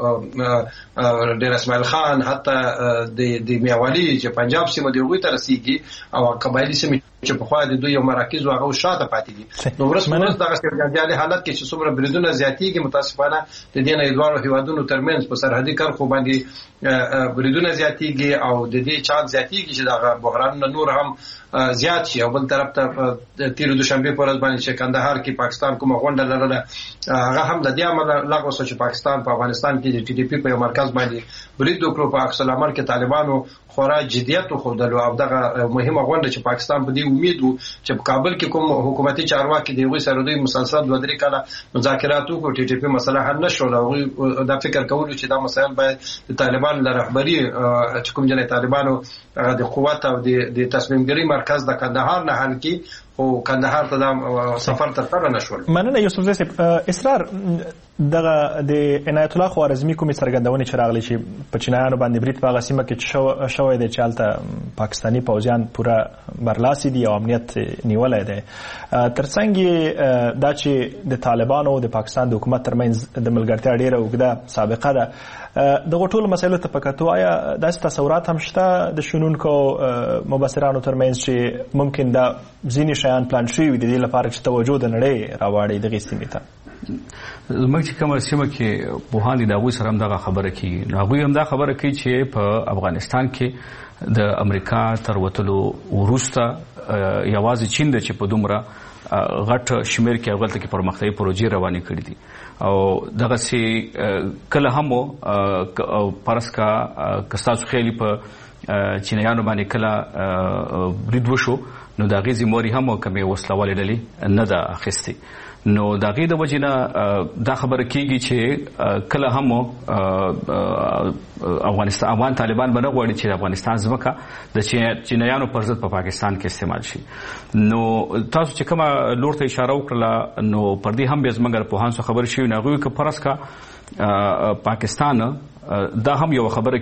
ډیر اسماعیل خان حتی د میاوالی چې پنجاب سیمه دی هغوی ته رسیږي او قبایلي سیمې چې په خوا د دوی یو مراکز او هغه شاته پاتې دي. نو ورځ دغه جنجالي حالت کې چې څومره بریدونه زیاتېږي متاسفانه د دې نه دواړو هیوادونو ترمنځ په سرحدي کرښو باندې بریدونه زیاتېږي او د دې چانس زیاتېږي چې دغه بحرانونه نور هم زیات شي. او بل طرف ته تیر دوشنبه پر ورځ باندې چې کندهار کې پاکستان کومه غونډه لرله هغه هم د دې عمل لغوه شو چې پاکستان په افغانستان کې د ټي ټي پی په یو مرکز باندې برید وکړو. په عکس العمل کې طالبانو خورا جديت وښودل او دغه مهمه غونډه چې پاکستان په دې امید وو چې په کابل کې کوم حکومتي چارواکي دی وي سره دوی مسلسل 2-3 کاله مذاکرات وکړي، ټي ټي پی مسله حل نشو. او دا فکر کولو چې دا مسایل باید د طالبان له رهبری چې کوم جنې طالبانو د قوت او د تصمیم ګیری مرکز د کندهار نه حل کی او کندهار ته د سفر تر نشول. مننه یوسف زی صاحب. اسرار دغه د عنایت الله خوارزمي کومې څرګندونې چې راغلي چې په چینایانو باندې برید په هغه سیمه کې شوی دی چې هلته پاکستاني پوځیان پوره برلاسي دي او امنیت نیولی دی، ترڅنګ دا چې د طالبانو او د پاکستان د حکومت ترمنځ د ملګرتیا ډیره اوږده سابقه ده، دغه ټولو مسایلو ته په کتو آیا داسې تصورات هم شته د شنونکو مبصرانو ترمنځ چې ممکن دا ځینې شیان پلان شوي وي د دې لپاره چې توجه د نړۍ راواړي دغې سیمې ته؟ زموږ چې کومه سیمه کې پوهان دي د هغوی سره هم دغه خبره کېږي. هغوی هم دا خبره کوي چې په افغانستان کې د امریکا تر وتلو وروسته یوازې چین ده چې په دومره غټ شمیر کې هغلته کې پرمختیایي پروژې روانې کړي دي او دغسې کله هم فرض کا که ستاسو خیالي په چینایانو باندې کله برید وشو نو د هغې ذمواري هم کومې وسلوالې ډلې نه ده اخیستې. نو د هغې د وجې نه دا خبره کېږي چې کله هم افغان طالبان به نه غواړي چې د افغانستان ځمکه د چینایانو پر ضد په پاکستان کې استعمال شي. نو تاسو چې کومه لور ته اشاره وکړله نو پر دې هم بیا زموږ له پوهانو څخه خبرې شوي. نو هغوی که فرض کا پاکستان دا هم یو خبره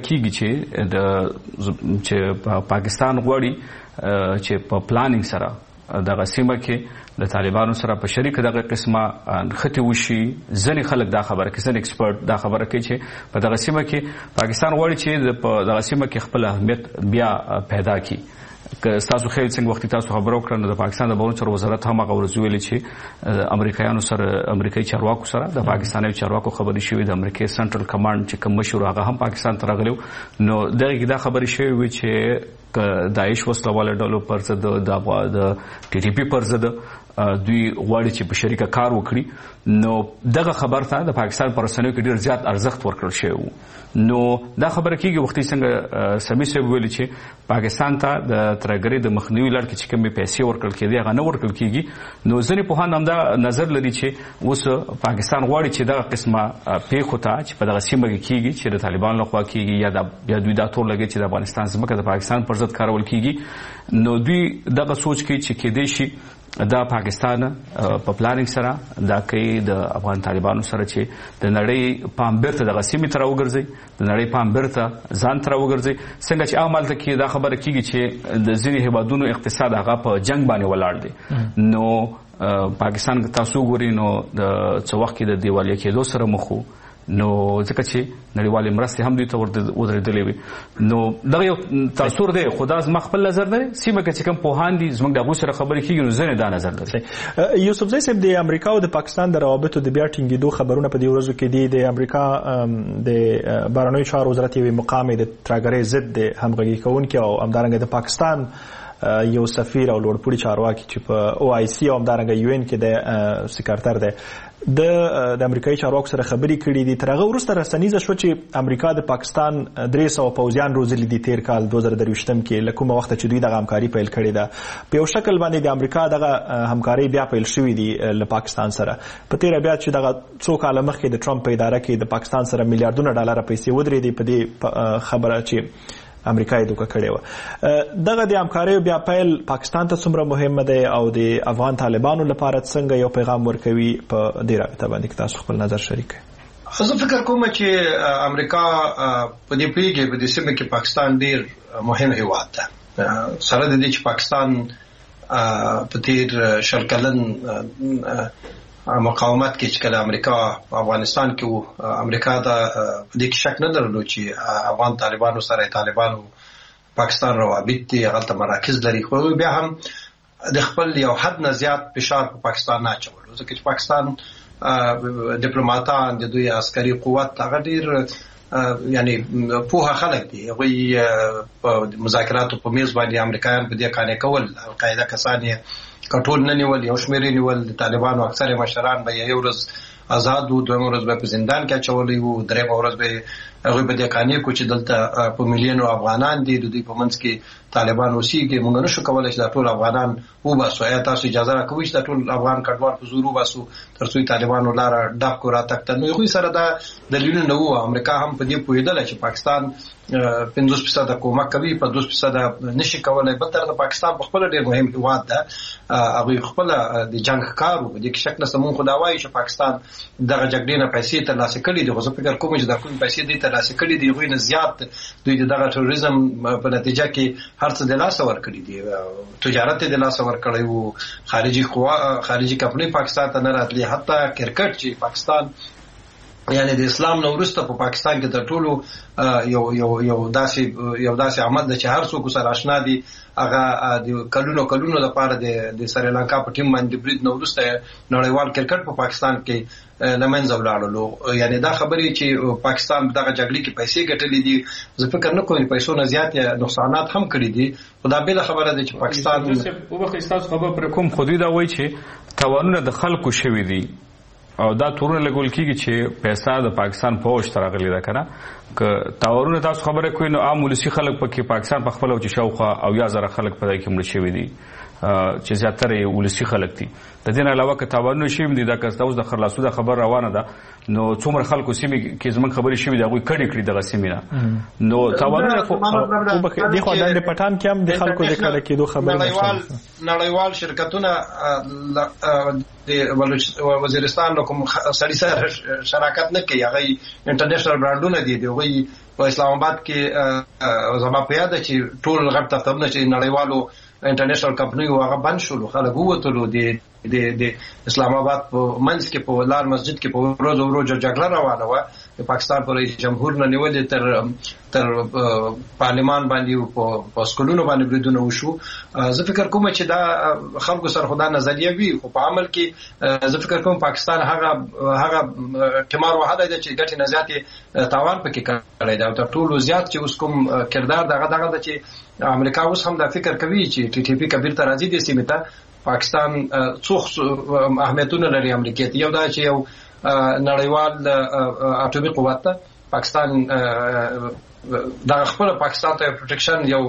کېږي چې پاکستان غواړي چې په پلانینګ سره دغه سیمه کې د طالبانو سره په شریکه دغه قسمه نښتې وشي. ځینې خلک دا خبره کوي، ځینې ایکسپرټ دا خبره کوي چې په دغه سیمه کې پاکستان غواړي چې په دغه سیمه کې خپل اهمیت بیا پیدا کړي. که ستاسو خیال څنګه وختي تاسو خبرو کړل نو د پاکستان د بهرنیو چارو وزارت هم هغه ورځ ویلي چې امریکایانو سره امریکایي چارواکو سره د پاکستاني چارواکو خبرې شوې د امریکای سنټرل کمانډ چې کوم مشر هغه هم پاکستان ته راغلی نو دغه دا خبرې شوې وي چې داعش وسلواله ډلو پر ضد د ټي ټي پی پر ضد دوی غواړي چې په شریکه کار وکړي. نو دغه خبر ته د پاکستان پر رسنیو کې ډیر زیات ارزښت ورکړل شوی وو. نو دا خبره کېږي وختي څنګه سمي صاحب ویلي چې پاکستان ته د ترهګرۍ د مخنیوي لړ کې چې کومې پیسې ورکړل کېدې هغه نه ورکړل کېږي. نو ځینې پوهان همدا نظر لري چې اوس پاکستان غواړي چې دغه قسمه پیښو ته چې په دغه سیمه کې کېږي چې د طالبانو لخوا کېږي یا دوی دا تور لګي چې د افغانستان ځمکه د پاکستان پر ضد کارول کېږي. نو دوی دغه سوچ کوي چې کېدای شي دا پاکستان په پلانینګ سره دا کوي د افغان طالبانو سره چې د نړۍ پام بیرته دغه سیمې ته راوګرځي، د نړۍ پام بیرته ځان ته راوګرځي. څنګه چې عملته کې دا خبره کېږي چې د ځینې هیوادونو اقتصاد هغه په جنگ باندې ولاړ دی. نو پاکستان تاسو ګورئ نو د څه وخت کې د دیوالیه کېدو سره مخ وو نو ځکه چې نړیوالې مرستې هم دوی ته ودرېدلې وي. نو دغه یو تاثیر دی. خو دا زما خپل نظر دی. سیمه کې چې کوم پوهان دي زموږ د هغوی سره خبرې کېږي نو ځینې دا نظر لري. یوسف زی صاحب د امریکا او د پاکستان د روابطو د بیا ټینګېدو خبرونه په دې ورځو کې دي. د امریکا د بهرنیو چارو وزارت یوې مقام د ترهګرۍ ضد د همغږي کوونکي او همدارنګه د پاکستان یو سفیر او لوړپوړي چارواکي چې په او آی سی او همدارنګه یو ان کې د سکرټر دی د امریکایي چارواکو سره خبرې کړې دي. تر هغه وروسته رسنیزه شوه چې امریکا د پاکستان 300 پوځیان روزلي دي تیر کال 2023 کې له کومه وخته چې دوی دغه همکاري پیل کړې ده. په یو شکل باندې د امریکا دغه همکاري بیا پیل شوې دي له پاکستان سره. په تیره بیا چې دغه څو کاله مخکې د ټرمپ په اداره کې د پاکستان سره میلیارډونه ډالر پیسې ودرېدې په دې خبره چې امریکا یې دوکه کړې وه. دغه د همکاریو بیا پیل پاکستان ته څومره مهمه دی او د افغان طالبانو لپاره څنګه یو پیغام ورکوي په دې رابطه باندې تاسو خپل نظر شریک کړئ؟ زه فکر کوم چې امریکا په دې پیږي په دې سیمه کې پاکستان ډیر مهم هیواد ده. سره د دې چې پاکستان په تیر شل کلن مقاومت کې چې کله امریکا افغانستان کې وو، امریکا دا په دې کې شک نه درلود چې افغان طالبانو سره طالبانو پاکستان روابط دي، هغه مراکز لري، خو بیا هم د خپل یو حد نه زیات فشار په پاکستان نه اچولو، ځکه چې پاکستان ډیپلوماټان د دوی عسکري قوت هغه ډیر یعنی پوهه خلک دي، هغوی په مذاکراتو په میز باندې امریکایان په دې قانع کول، القاعده کسان یې کټول نه نیول، یو شمېر یې نیول، د طالبانو اکثر مشران به یو ورځ آزاد وو، دویمه ورځ به په زندان کې اچولی وو، دریمه ورځ به هغوی په دې قانع کو چې دلته په میلیونو افغانان دي، د دوی په منځ کې طالبان اوسېږي، موږ نشو کولی چې دا ټول افغانان وباسو. آیا تاسو اجازه راکوئ چې دا ټول افغان کډوال په زور وباسو تر څو طالبانو لاره ډک کړو راتګ ته؟ نو هغوی سره دا دلیلونه نه وو. امریکا هم په دې پوهېدله چې پاکستان 50% کومک کوي، 50% نشي کولی. بل طرف پاکستان په خپله ډېر مهم هېواد ده، هغوی خپله د جنګ ښکار وو، په دې کې شک نشته. مونږ خو دا وایو چې پاکستان دغه جګړې نه پیسې ترلاسه کړي دي، خو زه فکر کوم چې دا کومې پیسې دوی ترلاسه کړي دي هغوی نه زیات دوی د دغه ټروریزم په نتیجه کې هر څه د لاسه ورکړي دي، تجارت یې د لاسه ورکړی وو، خارجي کمپنۍ پاکستان ته نه راتلي، حتی کرکټ چې پاکستان یعنی د اسلام نه وروسته په پاکستان کې تر ټولو یو داسې عمل ده چې هر څوک سره آشنا دي، هغه د کلونو لپاره د سریلانکا په ټیم باندې برید نه وروسته نړیوال کرکټ په پاکستان کې له منځه ولاړلو. یعنی دا خبرې چې پاکستان دغه جګړې کې پیسې ګټلې دي، زه فکر نه کوم پیسو نه زیات نقصانات هم کړي دي، خو دا بله خبره ده چې پاکستان وبخښئ ستاسو خبر پر کوم خو دوی دا وایي چې تاوانونه د خلکو شوي دي او دا تورونه لګول کېږي چې پیسې د پاکستان پوج ته راغلي ده، که نه که تاوانونه تاسو خبره کوئ نو عام ولسي خلک پکې پاکستان په خپله چې شاوخوا 80,000 خلک په دې کې مړه شوي دي چې زیاتره یې ولسي خلک دي. د دې نه علاوه که تاوانونه شوي دي، دا که اوس د خرلاسو د خبر روانه ده نو څومره خلکو سیمې کې زموږ خبرې شوي دي هغوی کډې کړي دغه سیمې نه، نو تاوانونه خو دې خوا ډنډې پټان کې هم د خلکو د کډه کېدو خبرې نړیوال شرکتونه د وزیرستان له کوم سړي سره شراکت نه کوي، هغه انټرنیشنل برانډونه دي، هغوی په اسلام آباد کې زما په یاد ده چې ټول غټ دفترونه چې نړیوالو انټرنیشنل کمپنیو هغه بند شولو، خلک ووتلو، د اسلام آباد په منځ کې په لار مسجد کې په ورځ جګړه روانه وه، د پاکستان په رئیس جمهور نه نیولې تر پارلمان باندې په سکولونو باندې بریدونه وشو. زه فکر کوم چې دا خلکو سره خدا نظریه وي، خو په عمل کې زه فکر کوم پاکستان هغه ټمار وهلی دی چې ګټې نه زیاتې تاوان پکې کړی دی، او تر ټولو زیات چې اوس کوم کردار دغه ده چې امریکا اوس هم دا فکر کوي چې ټي ټي پي کبیر ته راځي دې سیمې ته. پاکستان څو اهمیتونه لري امریکا ته، یو دا چې یو نړیوال اټومي قوت ته پاکستان دا خپل پاکستان ته پروټیکشن یو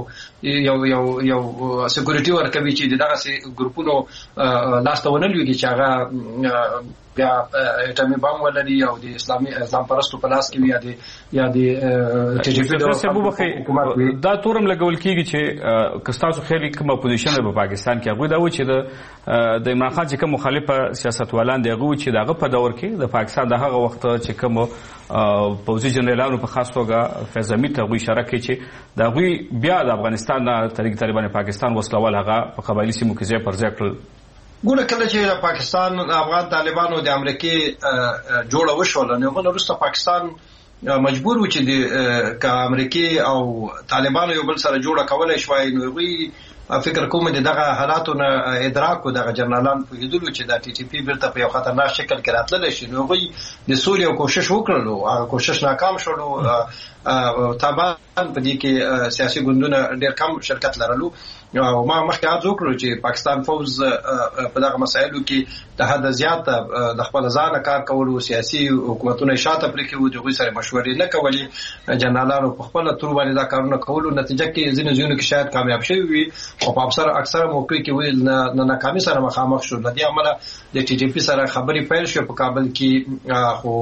سکیورټي ورکوي چې دغه ګروپونو لاس ته ونه لویږي چې هغه بیا اټومي بم ولري او د اسلام پرستو په لاس کې وي یا د ټي ټي پي دا تورم لګول کېږي چې که ستاسو خیال کوم اپوزیشن په پاکستان کې هغوی دا و چې د عمران خان چې کوم مخالفه سیاستوالان دي هغوی چې دغه په دور کې د پاکستان د هغه وخت چې کوم پوځي جنرالانو په خاص توګه فیض حمید ته هغوی اشاره کوي چې د هغوی بیا د افغانستان نه طریق طالبان پاکستان وسلوال هغه په قبایلي سیمو کې ځای پر ځای کړل. ګوره کله چې پاکستان افغان طالبانو د امریکې جوړه وشوله نو هغه وروسته پاکستان مجبور و چې د امریکې او طالبانو یو بل سره جوړه کولای شوای، نو هغوی فکر کوم دغه حالاتو نه ادراک و دغه جنرالان پوهېدلو چې دا ټي ټي پي بیرته په یو خطرناک شکل کې راتللی شي، نو هغوی د سولې یو کوشش وکړلو، هغه کوشش ناکام شولو. طالبان په دې کې سیاسي ګوندونه ډېر کم شرکت لرلو، او ما مخکې عرض وکړو چې پاکستان فوز په دغه مسایلو کې د حد زیاته د خپل ځانه کار کولو، سیاسي حکومتونه شاته پرېښي وو، د هغوی سره مشورې نه کولې، جنرالانو په خپله تور باندې دا کارونه کولو، نتیجه کې ځینو ځایونو کې شاید کامیاب شوي وي، خو په اکثره موقع کې ویل نه ناکامي سره مخامخ شو. له دې امله د ټي ټي پي سره خبرې پیل شو په کابل کې، خو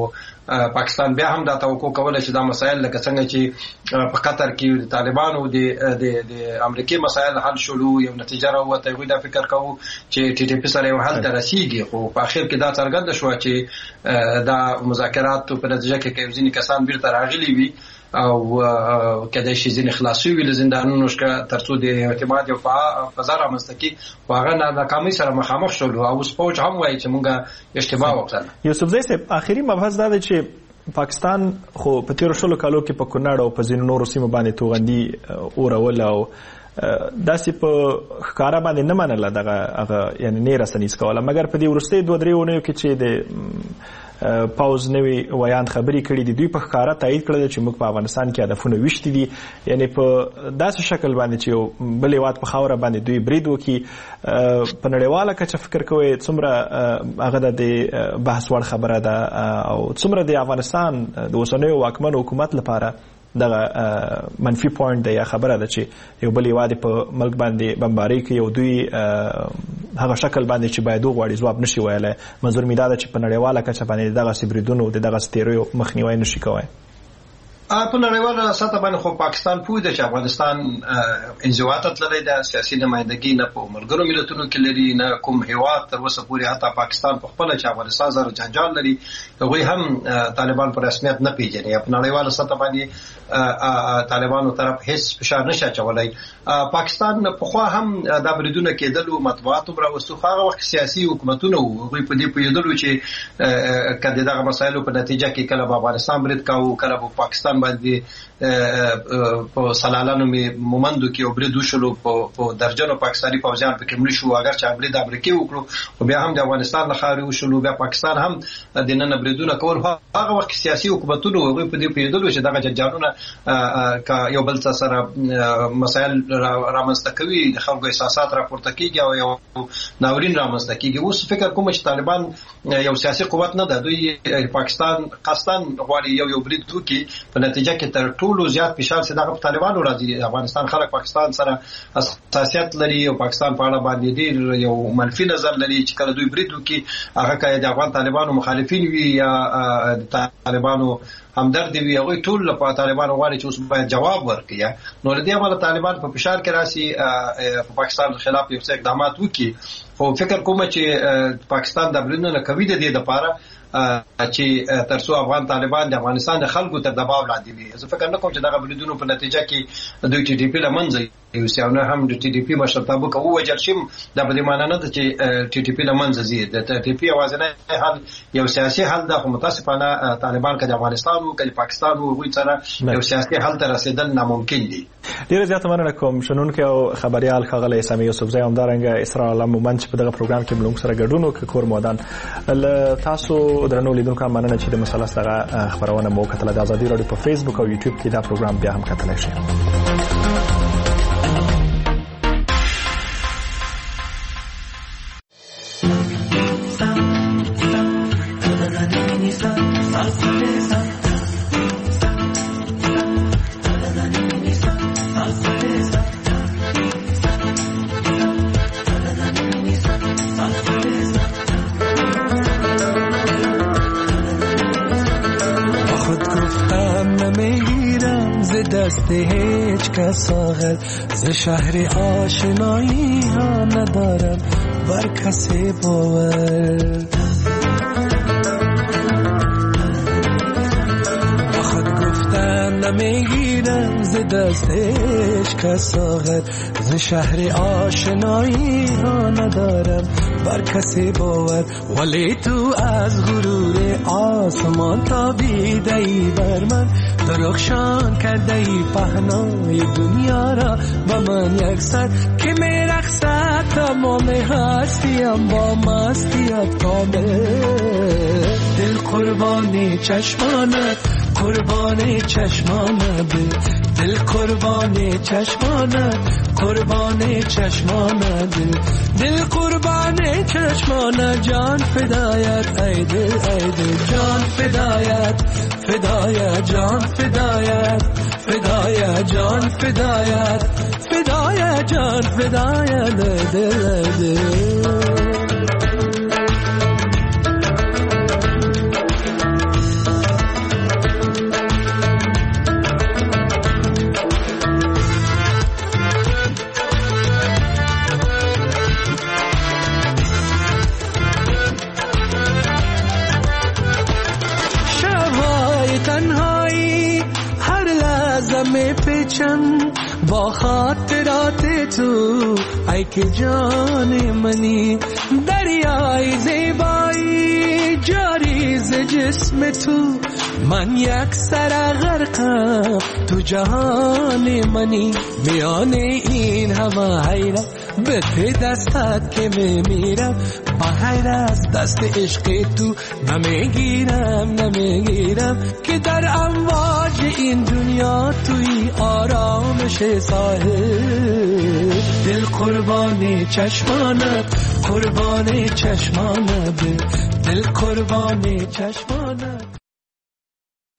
پاکستان بیا هم دا توقع کوله چې دا مسایل لکه څنګه چې په قطر کې د طالبانو د امریکای مسایل حل شولو یو نتیجه راوته وي دا فکر کوو چې ټي ټي پی سره یو حل ترسيږي خو په اخر کې دا څرګند شو چې دا مذاکرات په نتیجه کې ځینې کسان بیرته راغلي وي او کله چې ځینې خلاصي ویل زندانونو شکه ترڅو د اعتماد او فضا رامنځته کی واغه ناکامۍ سره مخامخ شول او سپوچ هم وایي چې موږ اشتباه وکړل. یوسف زئی صاحب اخیری مبحث دا دی چې پاکستان خو په تیر شلو کالو کې په کونړ او په ځینو نورو سیمو باندې توغندي اورول او داسې په ښکارا باندې نه منله دغه یعنی نه رسنیز کوله مګر په دې ورسته 2-3 ونیو کې چې د پاوز نوی ویان خبري کړي دي دوی په ښکارا تایید کړل چې موږ په افغانستان کې هدفونه وشتي دي یعنی په داسې شکل باندې چې بلې وات په خاوره باندې دوی برید وکي په نړیواله کچه فکر کوي څومره هغه د بحث وړ خبره ده او څومره د افغانستان د اوسنیو واکمن حکومت لپاره دغه منفي پوینټ دی یا خبره ده چې یو بل یوادي په ملک باندې بمباری کوي او دوی هغه شکل باندې چې باید وغواړي ځواب نشي ویلای منظور می دا چې په نړیواله کچه باندې دغه سبریدونو دغه ستیریو مخنیوي نشي کوي. په نړیواله سطح باندې خو پاکستان پوه دی چې افغانستان انزوا ته تللی دی سیاسي نمائندګي نه په ملګرو ملتونو کې لري نه کوم هیواد تر اوسه پورې حتی پاکستان په خپل چې افغانستان سره جنجال لري هغوی هم طالبان په رسمیت نه پیژني په نړیواله سطح باندې طالبانو طرف هیڅ فشار نشي اچولای. پاکستان په خو هم دا بریدونه کېدل او مطبوعات برا وسوخه وخت سیاسي حکومتونه هغوی په دې پیدلو چې کله دغه مسایلو په نتیجه کې کله افغانستان برید کاوه کله په پاکستان باندې په سلالانو مومندو کې وبرید وشلو په درجنو پاکستاني فوجیان په کې مړ شو اگر چې برید امریکای وکړو او بیا هم د افغانستان نه خاري وشلو بیا پاکستان هم د نن بریدونه کول هغه وخت سیاسي حکومتونو هغوی په دې پیدلو چې دغه جنجالونه یو بل څه سره مسایل رامنځته کوي د خلکو احساسات راپورته کیږي او یو ناورین رامنځته کیږي. اوس فکر کوم چې طالبان یو سیاسي قوت نه ده دوی پاکستان قصدن غواړي یو برید وکړي په نتیجه کې تر ټولو زیات فشار چې دغه طالبانو راځي. افغانستان خلک پاکستان سره حساسیت لري او پاکستان په اړه باندې ډیر یو منفي نظر لري چې کله دوی برید وکړي هغه کله د افغان طالبانو مخالفین وي یا طالبانو همدرد وي هغه ټول له طالبانو غواړي چې اوس باید جواب ورکړي نو لدې عمله طالبان په فشار کې راسي په پاکستان خلاف یو څه اقدامات وکړي خو فکر کوم چې پاکستان د بلنه کوي د دې لپاره چې ترڅو افغان طالبان د افغانستان د خلکو تر دباو لاندې وي. زه فکر نه کوم چې دغه بریدونو په نتیجه کې دوی ټي ټي پی لمنځه یوسي او نه هم د ټي ټي پی مشرتابه کوو وجل شم دا په دې معنی نه ده چې ټي ټي پی لمنځه زی د ټي ټي پی اوازنه حل یو سیاسي حل د متاسفانه طالبان کې د افغانستان او کې پاکستان او غوي سره یو سیاسي حل ته رسیدل ناممکن دي. ډیره زیاته مننه کوم شنونکو او خبريال خغله سامي یوسف زئی همدارنګ اسرار الله مومند په دغه پروګرام کې موږ سره ګډون وکړ کور مودان تاسو درنو لیدونکو مننه چې د مسله سره خبرونه مو کتل د ازادي رادیو په فیسبوک او یوټیوب کې دا پروګرام بیا هم کتلای شئ. دست هیچ کس ساغر ز شهر آشنایی ها ندارم بر کسی باور با خود گفتن نمیگیرم ز دست هیچ کس ساغر ز شهر آشنایی ها ندارم بر کسی باور ولی تو از غرور آسمان تابیده ای بر من درخشان کرده ای پهنای دنیا را با من یک سر که میرقصد تمام هستیم با مستیت کامل دل قربانی چشمانت قربانی چشمانت دل قربانی چشمانت قربانی چشمانت دل قربانی چشمانت جان فدایت ای دل جان فدایت فدایت جان فدایت فدایت جان فدایت فدایت جان فدایت دل میپیچن با خاطرات تو، ای که جان منی دریای زیبایی جاری ز جسم تو. من یک سر غرقم تو جهان منی، میان این همه حیرت به ته دستت که میمیرم. با حیر از دست عشق تو نمیگیرم که در امواج این دنیا توی آرامش ساحل. دل قربان چشمانت، قربان چشمانت، دل قربان چشمانت.